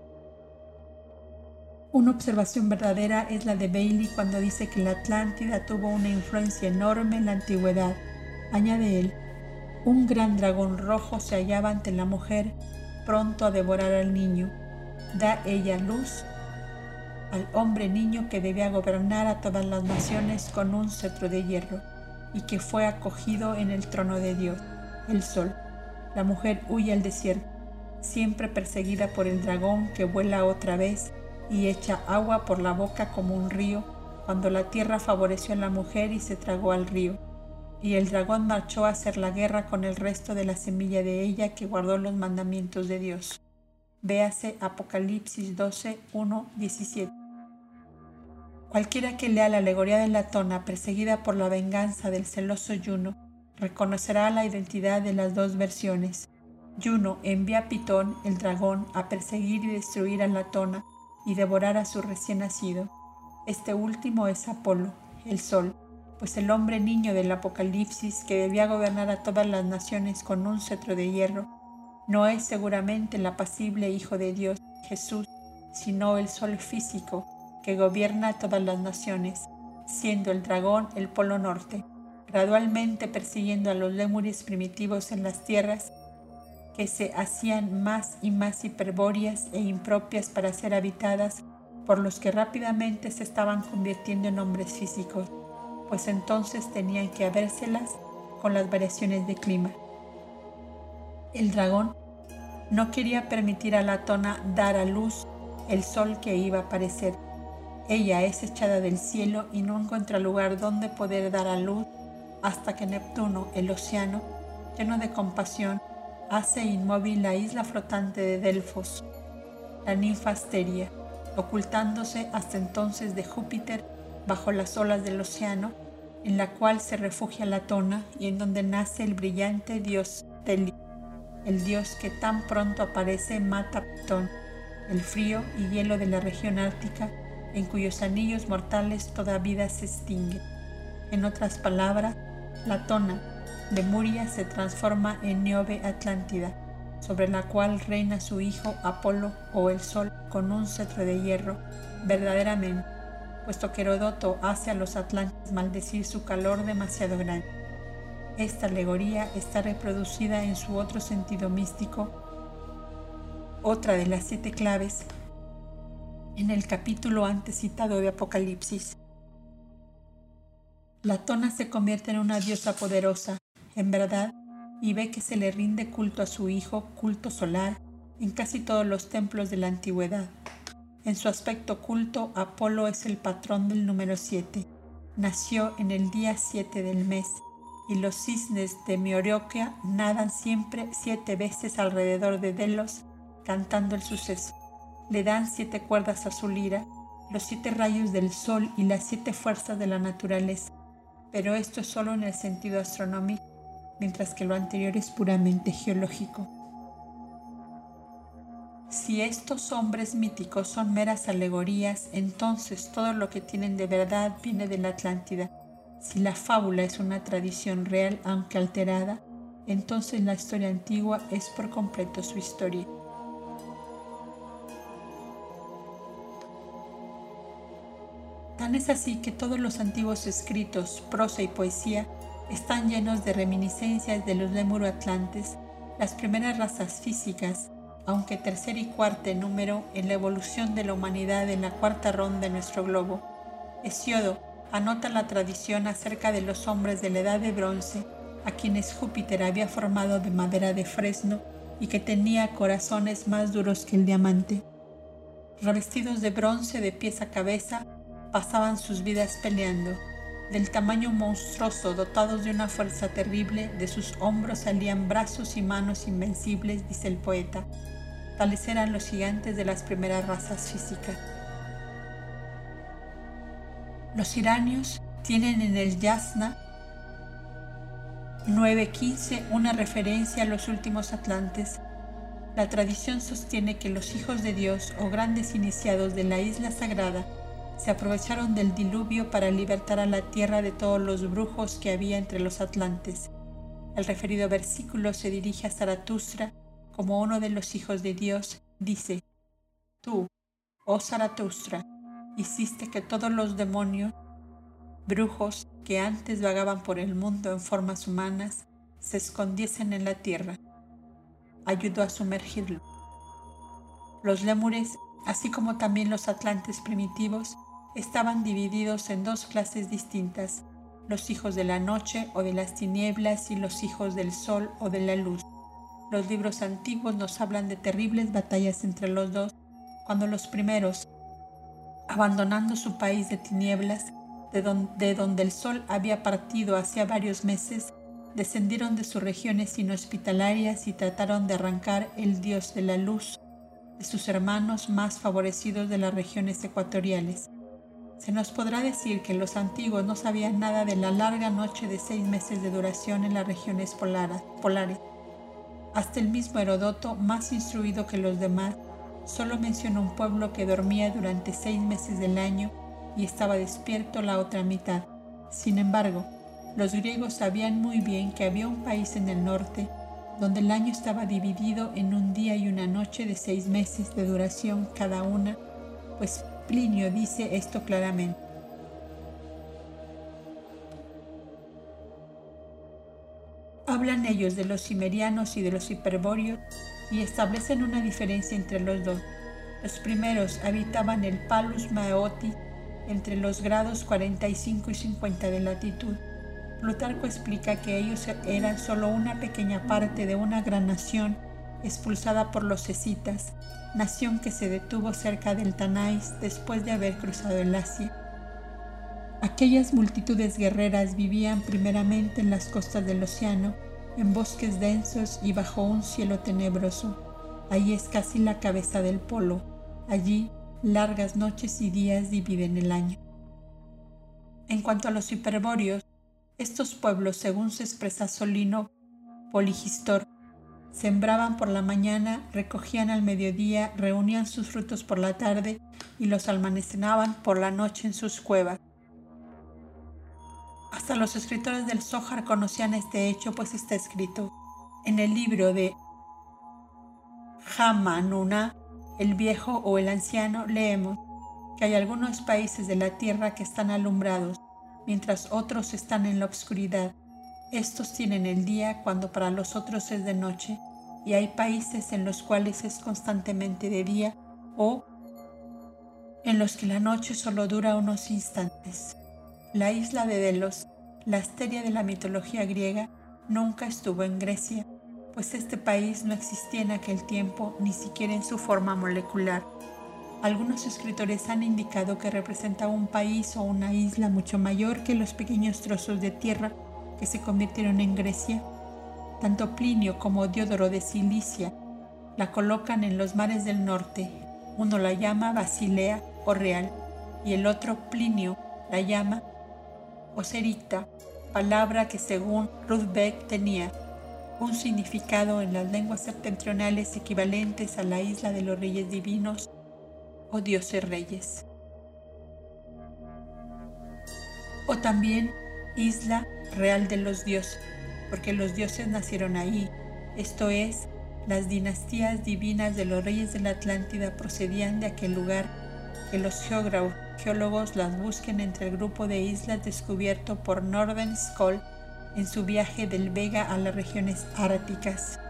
Una observación verdadera es la de Bailey cuando dice que la Atlántida tuvo una influencia enorme en la antigüedad. Añade él, un gran dragón rojo se hallaba ante la mujer, pronto a devorar al niño. Da ella luz al hombre niño que debía gobernar a todas las naciones con un cetro de hierro, y que fue acogido en el trono de Dios, el sol. La mujer huye al desierto, siempre perseguida por el dragón que vuela otra vez y echa agua por la boca como un río, cuando la tierra favoreció a la mujer y se tragó al río. Y el dragón marchó a hacer la guerra con el resto de la semilla de ella que guardó los mandamientos de Dios. Véase Apocalipsis doce, uno, diecisiete. Cualquiera que lea la alegoría de Latona perseguida por la venganza del celoso Juno, reconocerá la identidad de las dos versiones. Juno envía a Pitón, el dragón, a perseguir y destruir a Latona y devorar a su recién nacido. Este último es Apolo, el sol, pues el hombre niño del Apocalipsis que debía gobernar a todas las naciones con un cetro de hierro, no es seguramente el apacible Hijo de Dios, Jesús, sino el sol físico que gobierna a todas las naciones, siendo el dragón el polo norte, gradualmente persiguiendo a los lémures primitivos en las tierras que se hacían más y más hiperbóreas e impropias para ser habitadas por los que rápidamente se estaban convirtiendo en hombres físicos, pues entonces tenían que habérselas con las variaciones de clima. El dragón no quería permitir a Latona dar a luz el sol que iba a aparecer. Ella es echada del cielo y no encuentra lugar donde poder dar a luz hasta que Neptuno, el océano, lleno de compasión, hace inmóvil la isla flotante de Delfos, la ninfa Asteria, ocultándose hasta entonces de Júpiter bajo las olas del océano, en la cual se refugia Latona y en donde nace el brillante dios Teli, el dios que tan pronto aparece mata a Pitón, el frío y hielo de la región ártica, en cuyos anillos mortales toda vida se extingue. En otras palabras, Latona, Lemuria, se transforma en Níobe Atlántida, sobre la cual reina su hijo Apolo o el sol con un cetro de hierro, verdaderamente, puesto que Heródoto hace a los atlantes maldecir su calor demasiado grande. Esta alegoría está reproducida en su otro sentido místico, otra de las siete claves, en el capítulo antes citado de Apocalipsis. Latona se convierte en una diosa poderosa, en verdad, y ve que se le rinde culto a su hijo, culto solar, en casi todos los templos de la antigüedad. En su aspecto oculto, Apolo es el patrón del número siete. Nació en el día siete del mes, y los cisnes de Meoróquea nadan siempre siete veces alrededor de Delos, cantando el suceso. Le dan siete cuerdas a su lira, los siete rayos del sol y las siete fuerzas de la naturaleza, pero esto es solo en el sentido astronómico, mientras que lo anterior es puramente geológico. Si estos hombres míticos son meras alegorías, entonces todo lo que tienen de verdad viene de la Atlántida. Si la fábula es una tradición real, aunque alterada, entonces la historia antigua es por completo su historia. Tan es así que todos los antiguos escritos, prosa y poesía están llenos de reminiscencias de los lemuro-atlantes, las primeras razas físicas, aunque tercer y cuarto número en la evolución de la humanidad en la cuarta ronda de nuestro globo. Hesíodo anota la tradición acerca de los hombres de la edad de bronce, a quienes Júpiter había formado de madera de fresno y que tenía corazones más duros que el diamante. Revestidos de bronce de pies a cabeza, pasaban sus vidas peleando. Del tamaño monstruoso, dotados de una fuerza terrible, de sus hombros salían brazos y manos invencibles, dice el poeta. Tales eran los gigantes de las primeras razas físicas. Los iranios tienen en el Yasna nueve quince una referencia a los últimos atlantes. La tradición sostiene que los hijos de Dios o grandes iniciados de la isla sagrada se aprovecharon del diluvio para libertar a la tierra de todos los brujos que había entre los atlantes. El referido versículo se dirige a Zaratustra como uno de los hijos de Dios. Dice: Tú, oh Zaratustra, hiciste que todos los demonios, brujos que antes vagaban por el mundo en formas humanas, se escondiesen en la tierra. Ayudó a sumergirlo. Los lémures, así como también los atlantes primitivos, estaban divididos en dos clases distintas: los hijos de la noche o de las tinieblas y los hijos del sol o de la luz. Los libros antiguos nos hablan de terribles batallas entre los dos, cuando los primeros, abandonando su país de tinieblas, de, don, de donde el sol había partido hacía varios meses, descendieron de sus regiones inhospitalarias y trataron de arrancar el dios de la luz de sus hermanos más favorecidos de las regiones ecuatoriales. Se nos podrá decir que los antiguos no sabían nada de la larga noche de seis meses de duración en las regiones polares. Hasta el mismo Heródoto, más instruido que los demás, solo menciona un pueblo que dormía durante seis meses del año y estaba despierto la otra mitad. Sin embargo, los griegos sabían muy bien que había un país en el norte donde el año estaba dividido en un día y una noche de seis meses de duración cada una, pues Plinio dice esto claramente. Hablan ellos de los cimerianos y de los hiperbóreos y establecen una diferencia entre los dos. Los primeros habitaban el Palus Maeoti entre los grados cuarenta y cinco y cincuenta de latitud. Plutarco explica que ellos eran solo una pequeña parte de una gran nación expulsada por los escitas, nación que se detuvo cerca del Tanais después de haber cruzado el Asia. Aquellas multitudes guerreras vivían primeramente en las costas del océano, en bosques densos y bajo un cielo tenebroso. Allí es casi la cabeza del polo. Allí largas noches y días dividen el año. En cuanto a los hiperbóreos, estos pueblos, según se expresa Solino Poligistor, sembraban por la mañana, recogían al mediodía, reunían sus frutos por la tarde y los almacenaban por la noche en sus cuevas. Hasta los escritores del Zohar conocían este hecho, pues está escrito en el libro de Hamanuna, el viejo o el anciano, leemos que hay algunos países de la tierra que están alumbrados, mientras otros están en la oscuridad. Estos tienen el día cuando para los otros es de noche, y hay países en los cuales es constantemente de día o en los que la noche solo dura unos instantes. La isla de Delos, la Asteria de la mitología griega, nunca estuvo en Grecia, pues este país no existía en aquel tiempo, ni siquiera en su forma molecular. Algunos escritores han indicado que representaba un país o una isla mucho mayor que los pequeños trozos de tierra que se convirtieron en Grecia. Tanto Plinio como Diodoro de Cilicia la colocan en los mares del norte. Uno la llama Basilea o Real y el otro Plinio la llama Osericta, palabra que según Ruthbeck tenía un significado en las lenguas septentrionales equivalentes a la isla de los reyes divinos o dioses reyes. O también isla real de los dioses, porque los dioses nacieron ahí, esto es, las dinastías divinas de los reyes de la Atlántida procedían de aquel lugar, que los geólogos las busquen entre el grupo de islas descubierto por Nordenskjöld en su viaje del Vega a las regiones árticas.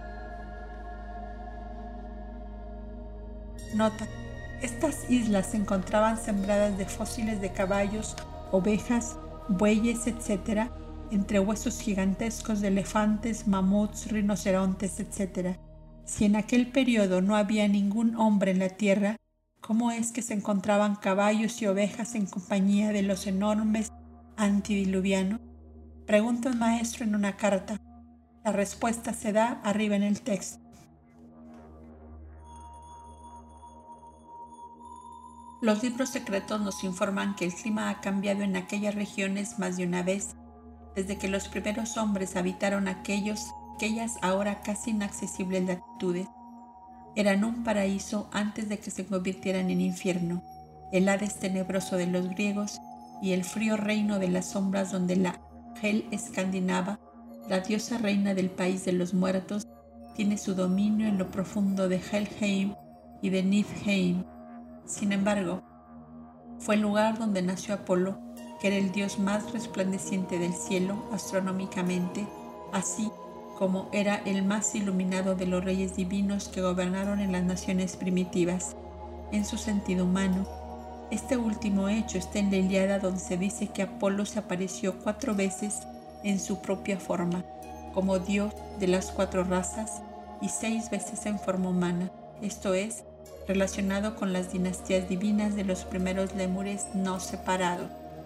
Nota: estas islas se encontraban sembradas de fósiles de caballos, ovejas, bueyes, etcétera, entre huesos gigantescos de elefantes, mamuts, rinocerontes, etcétera. Si en aquel periodo no había ningún hombre en la tierra, ¿cómo es que se encontraban caballos y ovejas en compañía de los enormes antidiluvianos? Pregunta un maestro en una carta. La respuesta se da arriba en el texto. Los libros secretos nos informan que el clima ha cambiado en aquellas regiones más de una vez, desde que los primeros hombres habitaron aquellos, aquellas ahora casi inaccesibles latitudes. Eran un paraíso antes de que se convirtieran en infierno, el Hades tenebroso de los griegos y el frío reino de las sombras donde la Hel escandinava, la diosa reina del país de los muertos, tiene su dominio en lo profundo de Helheim y de Niflheim. Sin embargo, fue el lugar donde nació Apolo, que era el dios más resplandeciente del cielo astronómicamente, así como era el más iluminado de los reyes divinos que gobernaron en las naciones primitivas. En su sentido humano, este último hecho está en la Ilíada, donde se dice que Apolo se apareció cuatro veces en su propia forma, como dios de las cuatro razas, y seis veces en forma humana, esto es, relacionado con las dinastías divinas de los primeros lémures no separados.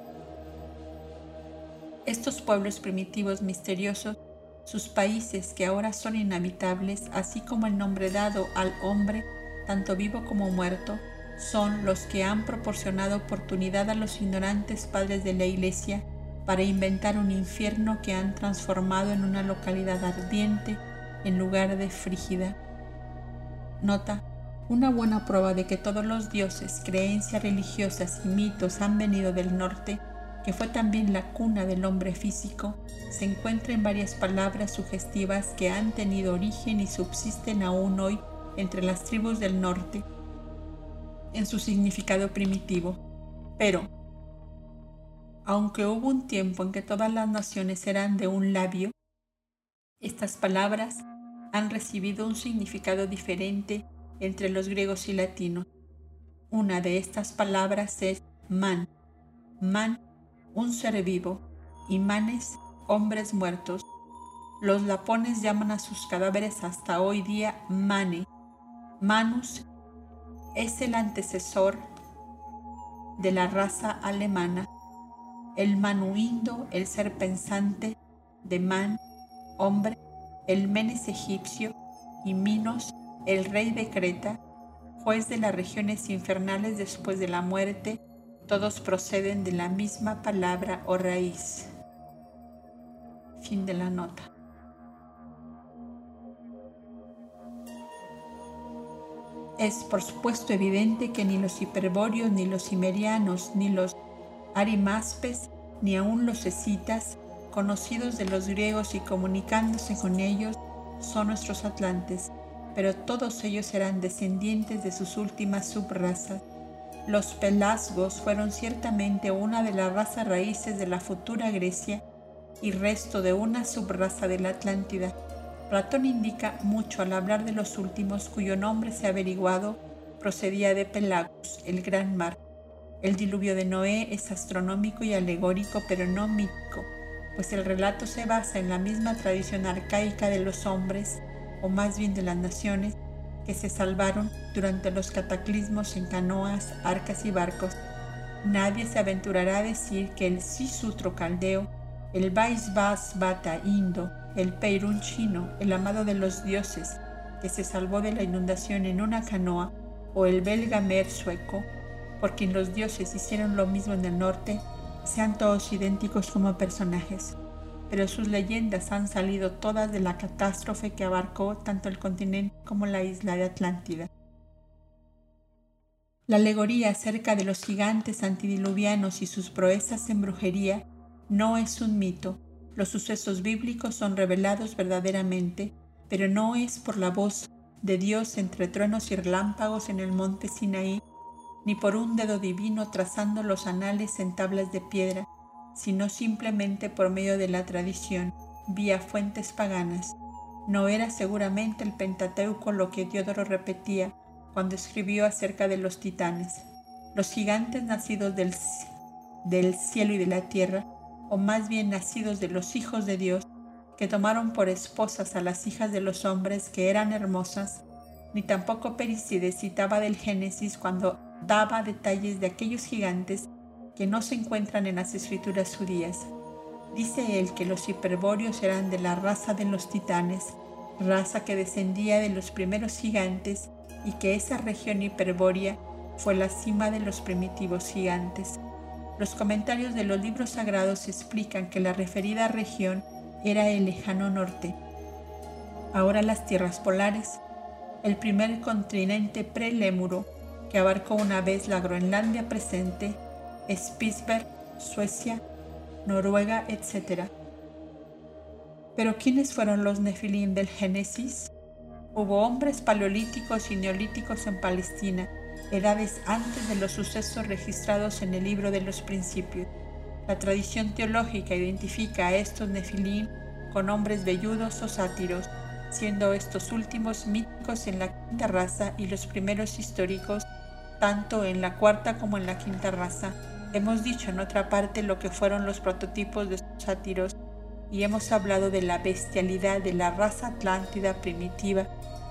Estos pueblos primitivos misteriosos, sus países que ahora son inhabitables, así como el nombre dado al hombre, tanto vivo como muerto, son los que han proporcionado oportunidad a los ignorantes padres de la Iglesia para inventar un infierno que han transformado en una localidad ardiente en lugar de frígida. Nota: una buena prueba de que todos los dioses, creencias religiosas y mitos han venido del norte, que fue también la cuna del hombre físico, se encuentra en varias palabras sugestivas que han tenido origen y subsisten aún hoy entre las tribus del norte, en su significado primitivo. Pero, aunque hubo un tiempo en que todas las naciones eran de un labio, estas palabras han recibido un significado diferente entre los griegos y latinos. Una de estas palabras es man, man, un ser vivo, y manes, hombres muertos. Los lapones llaman a sus cadáveres hasta hoy día mane. Manus es el antecesor de la raza alemana. El manuindo, el ser pensante, de man, hombre, el menes egipcio, y Minos, el rey de Creta, juez de las regiones infernales después de la muerte, todos proceden de la misma palabra o raíz. Fin de la nota. Es por supuesto evidente que ni los hiperbóreos, ni los cimerianos, ni los arimaspes, ni aun los escitas, conocidos de los griegos y comunicándose con ellos, son nuestros atlantes, pero todos ellos eran descendientes de sus últimas subrazas. Los pelasgos fueron ciertamente una de las razas raíces de la futura Grecia y resto de una subraza de la Atlántida. Platón indica mucho al hablar de los últimos, cuyo nombre se ha averiguado procedía de Pelagos, el gran mar. El diluvio de Noé es astronómico y alegórico, pero no mítico, pues el relato se basa en la misma tradición arcaica de los hombres, o más bien de las naciones, que se salvaron durante los cataclismos en canoas, arcas y barcos. Nadie se aventurará a decir que el Sisutro caldeo, el Vaisvas Bata indo, el Peirún chino, el amado de los dioses, que se salvó de la inundación en una canoa, o el belga Mer sueco, por quien los dioses hicieron lo mismo en el norte, sean todos idénticos como personajes, pero sus leyendas han salido todas de la catástrofe que abarcó tanto el continente como la isla de Atlántida. La alegoría acerca de los gigantes antidiluvianos y sus proezas en brujería no es un mito. Los sucesos bíblicos son revelados verdaderamente, pero no es por la voz de Dios entre truenos y relámpagos en el monte Sinaí, ni por un dedo divino trazando los anales en tablas de piedra, sino simplemente por medio de la tradición, vía fuentes paganas. No era seguramente el Pentateuco lo que Diodoro repetía cuando escribió acerca de los titanes, los gigantes nacidos del, del cielo y de la tierra, o más bien nacidos de los hijos de Dios, que tomaron por esposas a las hijas de los hombres que eran hermosas. Ni tampoco Perícides citaba del Génesis cuando daba detalles de aquellos gigantes que no se encuentran en las escrituras judías. Dice él que los hiperbóreos eran de la raza de los titanes, raza que descendía de los primeros gigantes, y que esa región hiperbórea fue la cima de los primitivos gigantes. Los comentarios de los libros sagrados explican que la referida región era el lejano norte. Ahora las tierras polares, el primer continente prelémuro que abarcó una vez la Groenlandia presente, Spitsberg, Suecia, Noruega, etcétera. ¿Pero quiénes fueron los Nefilim del Génesis? Hubo hombres paleolíticos y neolíticos en Palestina, edades antes de los sucesos registrados en el libro de los Principios. La tradición teológica identifica a estos Nefilim con hombres velludos o sátiros, siendo estos últimos míticos en la quinta raza y los primeros históricos, tanto en la cuarta como en la quinta raza. Hemos dicho en otra parte lo que fueron los prototipos de estos sátiros y hemos hablado de la bestialidad de la raza atlántida primitiva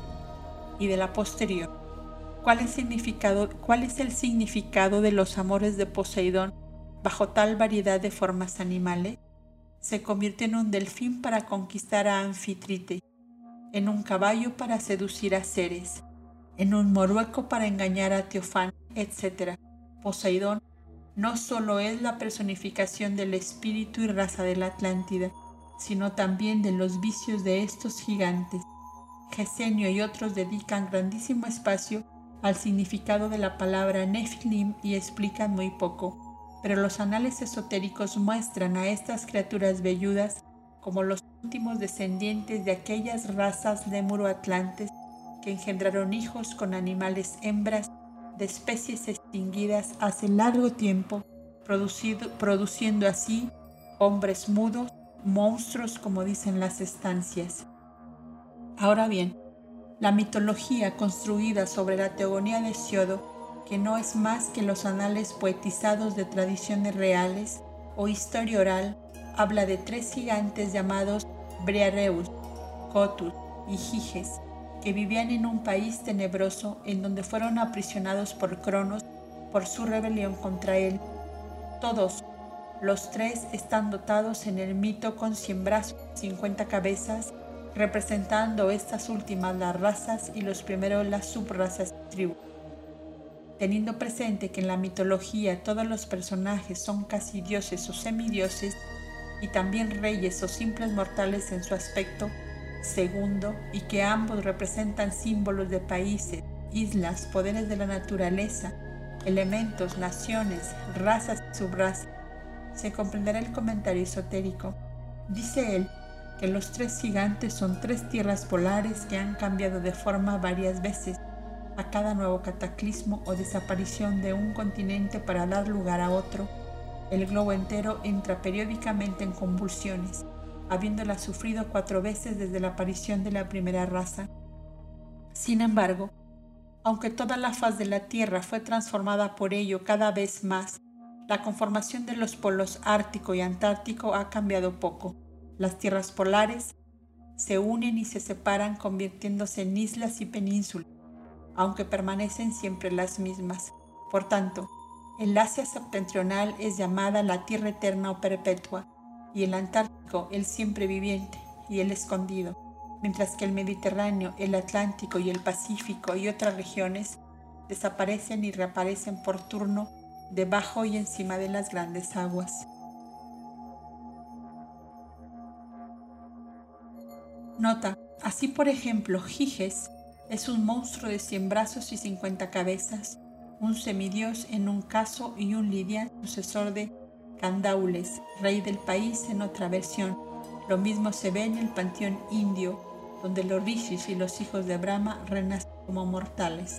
y de la posterior. ¿Cuál es, significado, ¿Cuál es el significado de los amores de Poseidón bajo tal variedad de formas animales? Se convirtió en un delfín para conquistar a Anfitrite, en un caballo para seducir a Ceres, en un morueco para engañar a Teofán, etcétera. Poseidón no solo es la personificación del espíritu y raza de la Atlántida, sino también de los vicios de estos gigantes. Gesenio y otros dedican grandísimo espacio al significado de la palabra Nefilim y explican muy poco, pero los anales esotéricos muestran a estas criaturas velludas como los últimos descendientes de aquellas razas lémuro-atlantes que engendraron hijos con animales hembras de especies extinguidas hace largo tiempo, producido, produciendo así hombres mudos, monstruos como dicen las estancias. Ahora bien, la mitología construida sobre la teogonía de Hesiodo, que no es más que los anales poetizados de tradiciones reales o historia oral, habla de tres gigantes llamados Briareus, Cotus y Giges, que vivían en un país tenebroso en donde fueron aprisionados por Cronos por su rebelión contra él. Todos los tres están dotados en el mito con cien brazos y cincuenta cabezas, representando estas últimas las razas y los primeros las subrazas y tribus. Teniendo presente que en la mitología todos los personajes son casi dioses o semidioses, y también reyes o simples mortales en su aspecto segundo, y que ambos representan símbolos de países, islas, poderes de la naturaleza, elementos, naciones, razas y subrazas, se comprenderá el comentario esotérico. Dice él que los tres gigantes son tres tierras polares que han cambiado de forma varias veces a cada nuevo cataclismo o desaparición de un continente para dar lugar a otro. El globo entero entra periódicamente en convulsiones, habiéndola sufrido cuatro veces desde la aparición de la primera raza. Sin embargo, aunque toda la faz de la Tierra fue transformada por ello cada vez más, la conformación de los polos ártico y antártico ha cambiado poco. Las tierras polares se unen y se separan convirtiéndose en islas y penínsulas, aunque permanecen siempre las mismas. Por tanto, el Asia septentrional es llamada la Tierra Eterna o Perpetua, y el Antártico el Siempre Viviente y el Escondido, mientras que el Mediterráneo, el Atlántico y el Pacífico y otras regiones desaparecen y reaparecen por turno debajo y encima de las grandes aguas. Nota: así por ejemplo, Giges es un monstruo de cien brazos y cincuenta cabezas, un semidios en un caso y un lidian sucesor de Candaules, rey del país en otra versión. Lo mismo se ve en el panteón indio, donde los rishis y los hijos de Brahma renacen como mortales.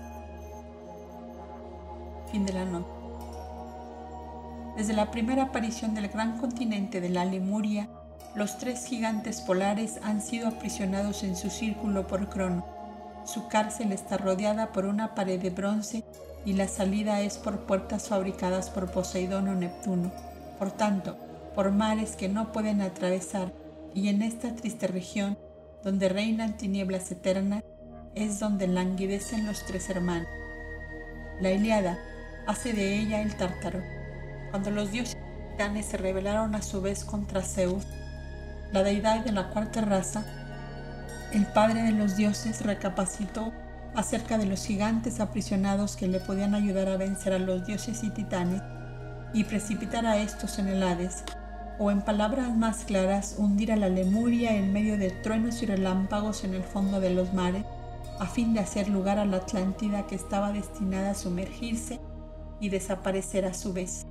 Fin de la nota. Desde la primera aparición del gran continente de la Lemuria, los tres gigantes polares han sido aprisionados en su círculo por Crono. Su cárcel está rodeada por una pared de bronce y la salida es por puertas fabricadas por Poseidón o Neptuno. Por tanto, por mares que no pueden atravesar, y en esta triste región, donde reinan tinieblas eternas, es donde languidecen los tres hermanos. La Ilíada hace de ella el Tártaro. Cuando los dioses titanes se rebelaron a su vez contra Zeus, la deidad de la cuarta raza, el padre de los dioses recapacitó acerca de los gigantes aprisionados que le podían ayudar a vencer a los dioses y titanes y precipitar a estos en el Hades, o en palabras más claras, hundir a la Lemuria en medio de truenos y relámpagos en el fondo de los mares, a fin de hacer lugar a la Atlántida que estaba destinada a sumergirse y desaparecer a su vez.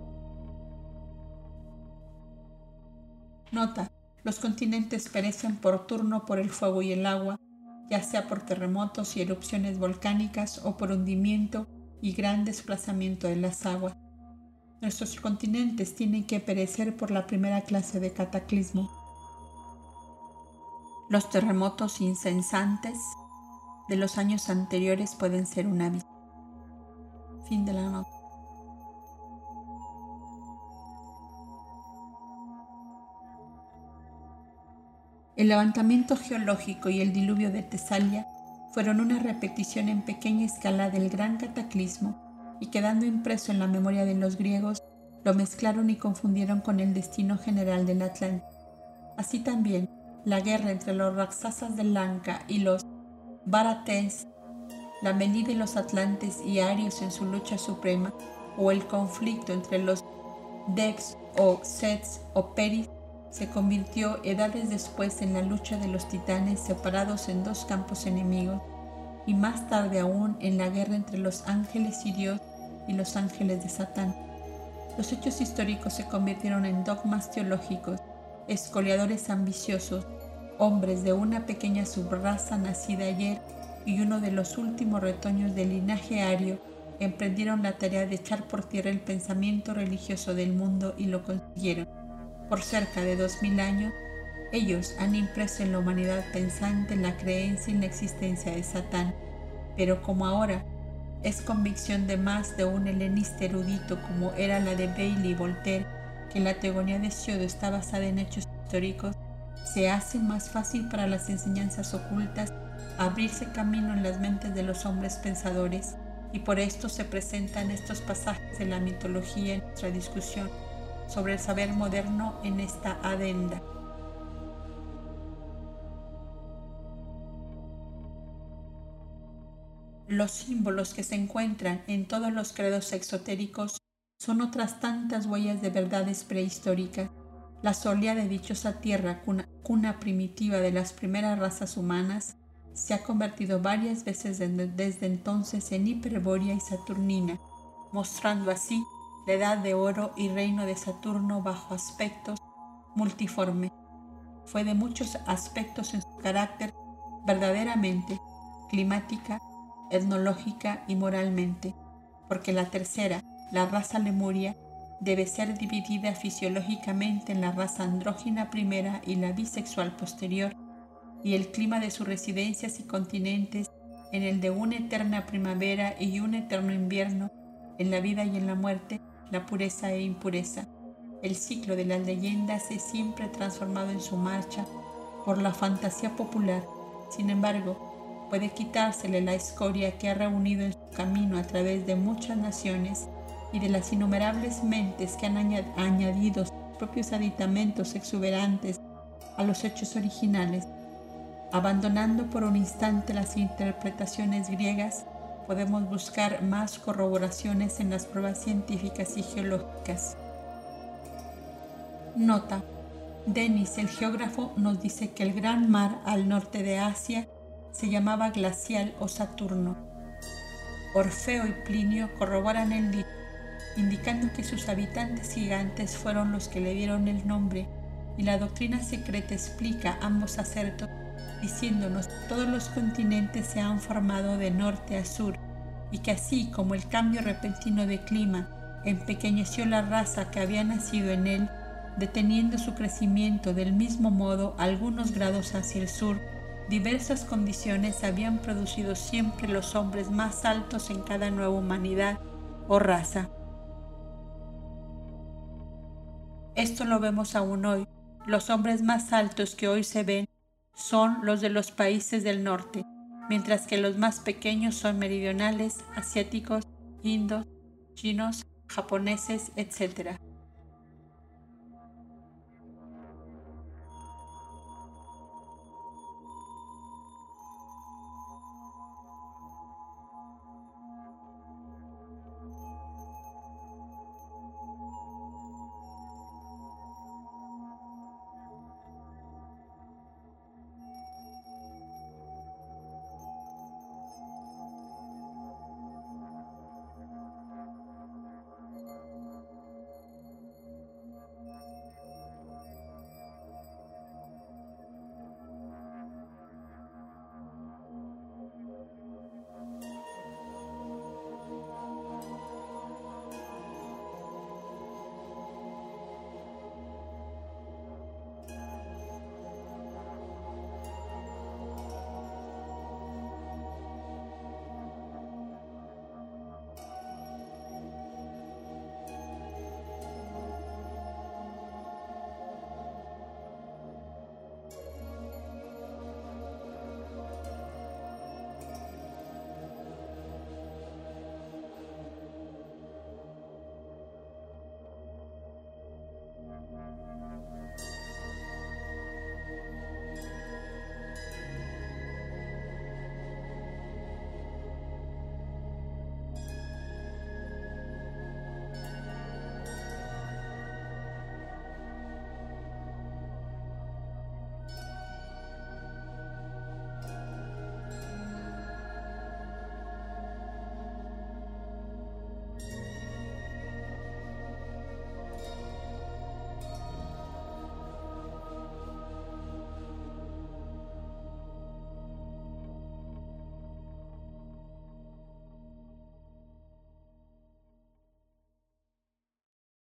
Nota: los continentes perecen por turno por el fuego y el agua, ya sea por terremotos y erupciones volcánicas o por hundimiento y gran desplazamiento de las aguas. Nuestros continentes tienen que perecer por la primera clase de cataclismo. Los terremotos incesantes de los años anteriores pueden ser un aviso. Fin de la nota. El levantamiento geológico y el diluvio de Tesalia fueron una repetición en pequeña escala del gran cataclismo, y quedando impreso en la memoria de los griegos, lo mezclaron y confundieron con el destino general del Atlántico. Así también, la guerra entre los Raksasas de Lanka y los Bharates, la Melí de los Atlantes y Arios en su lucha suprema, o el conflicto entre los Devs o Sets o Peris, se convirtió edades después en la lucha de los titanes separados en dos campos enemigos, y más tarde aún en la guerra entre los ángeles y Dios y los ángeles de Satán. Los hechos históricos se convirtieron en dogmas teológicos, escoliadores ambiciosos, hombres de una pequeña subraza nacida ayer y uno de los últimos retoños del linaje ario emprendieron la tarea de echar por tierra el pensamiento religioso del mundo y lo consiguieron. Por cerca de dos mil años, ellos han impreso en la humanidad pensante la creencia en la existencia de Satán, pero como ahora es convicción de más de un helenista erudito como era la de Bailey y Voltaire, que la teogonía de Siodo está basada en hechos históricos, se hace más fácil para las enseñanzas ocultas abrirse camino en las mentes de los hombres pensadores, y por esto se presentan estos pasajes de la mitología en nuestra discusión sobre el saber moderno en esta adenda. Los símbolos que se encuentran en todos los credos exotéricos son otras tantas huellas de verdades prehistóricas. La soleada de dichosa tierra, cuna, cuna primitiva de las primeras razas humanas, se ha convertido varias veces desde entonces en hiperbórea y saturnina, mostrando así la edad de oro y reino de Saturno bajo aspectos multiformes. Fue de muchos aspectos en su carácter verdaderamente climática, etnológica y moralmente, porque la tercera, la raza lemuria, debe ser dividida fisiológicamente en la raza andrógina primera y la bisexual posterior, y el clima de sus residencias y continentes en el de una eterna primavera y un eterno invierno, en la vida y en la muerte, la pureza e impureza. El ciclo de las leyendas es siempre transformado en su marcha por la fantasía popular. Sin embargo, puede quitársele la escoria que ha reunido en su camino a través de muchas naciones y de las innumerables mentes que han añadido sus propios aditamentos exuberantes a los hechos originales. Abandonando por un instante las interpretaciones griegas, podemos buscar más corroboraciones en las pruebas científicas y geológicas. Nota: Denis, el geógrafo, nos dice que el gran mar al norte de Asia se llamaba Glacial o Saturno. Orfeo y Plinio corroboran el dicho, indicando que sus habitantes gigantes fueron los que le dieron el nombre, y la doctrina secreta explica ambos acertos, diciéndonos que todos los continentes se han formado de norte a sur, y que así como el cambio repentino de clima empequeñeció la raza que había nacido en él, deteniendo su crecimiento del mismo modo algunos grados hacia el sur, diversas condiciones habían producido siempre los hombres más altos en cada nueva humanidad o raza. Esto lo vemos aún hoy. Los hombres más altos que hoy se ven son los de los países del norte, mientras que los más pequeños son meridionales, asiáticos, indos, chinos, japoneses, etcétera.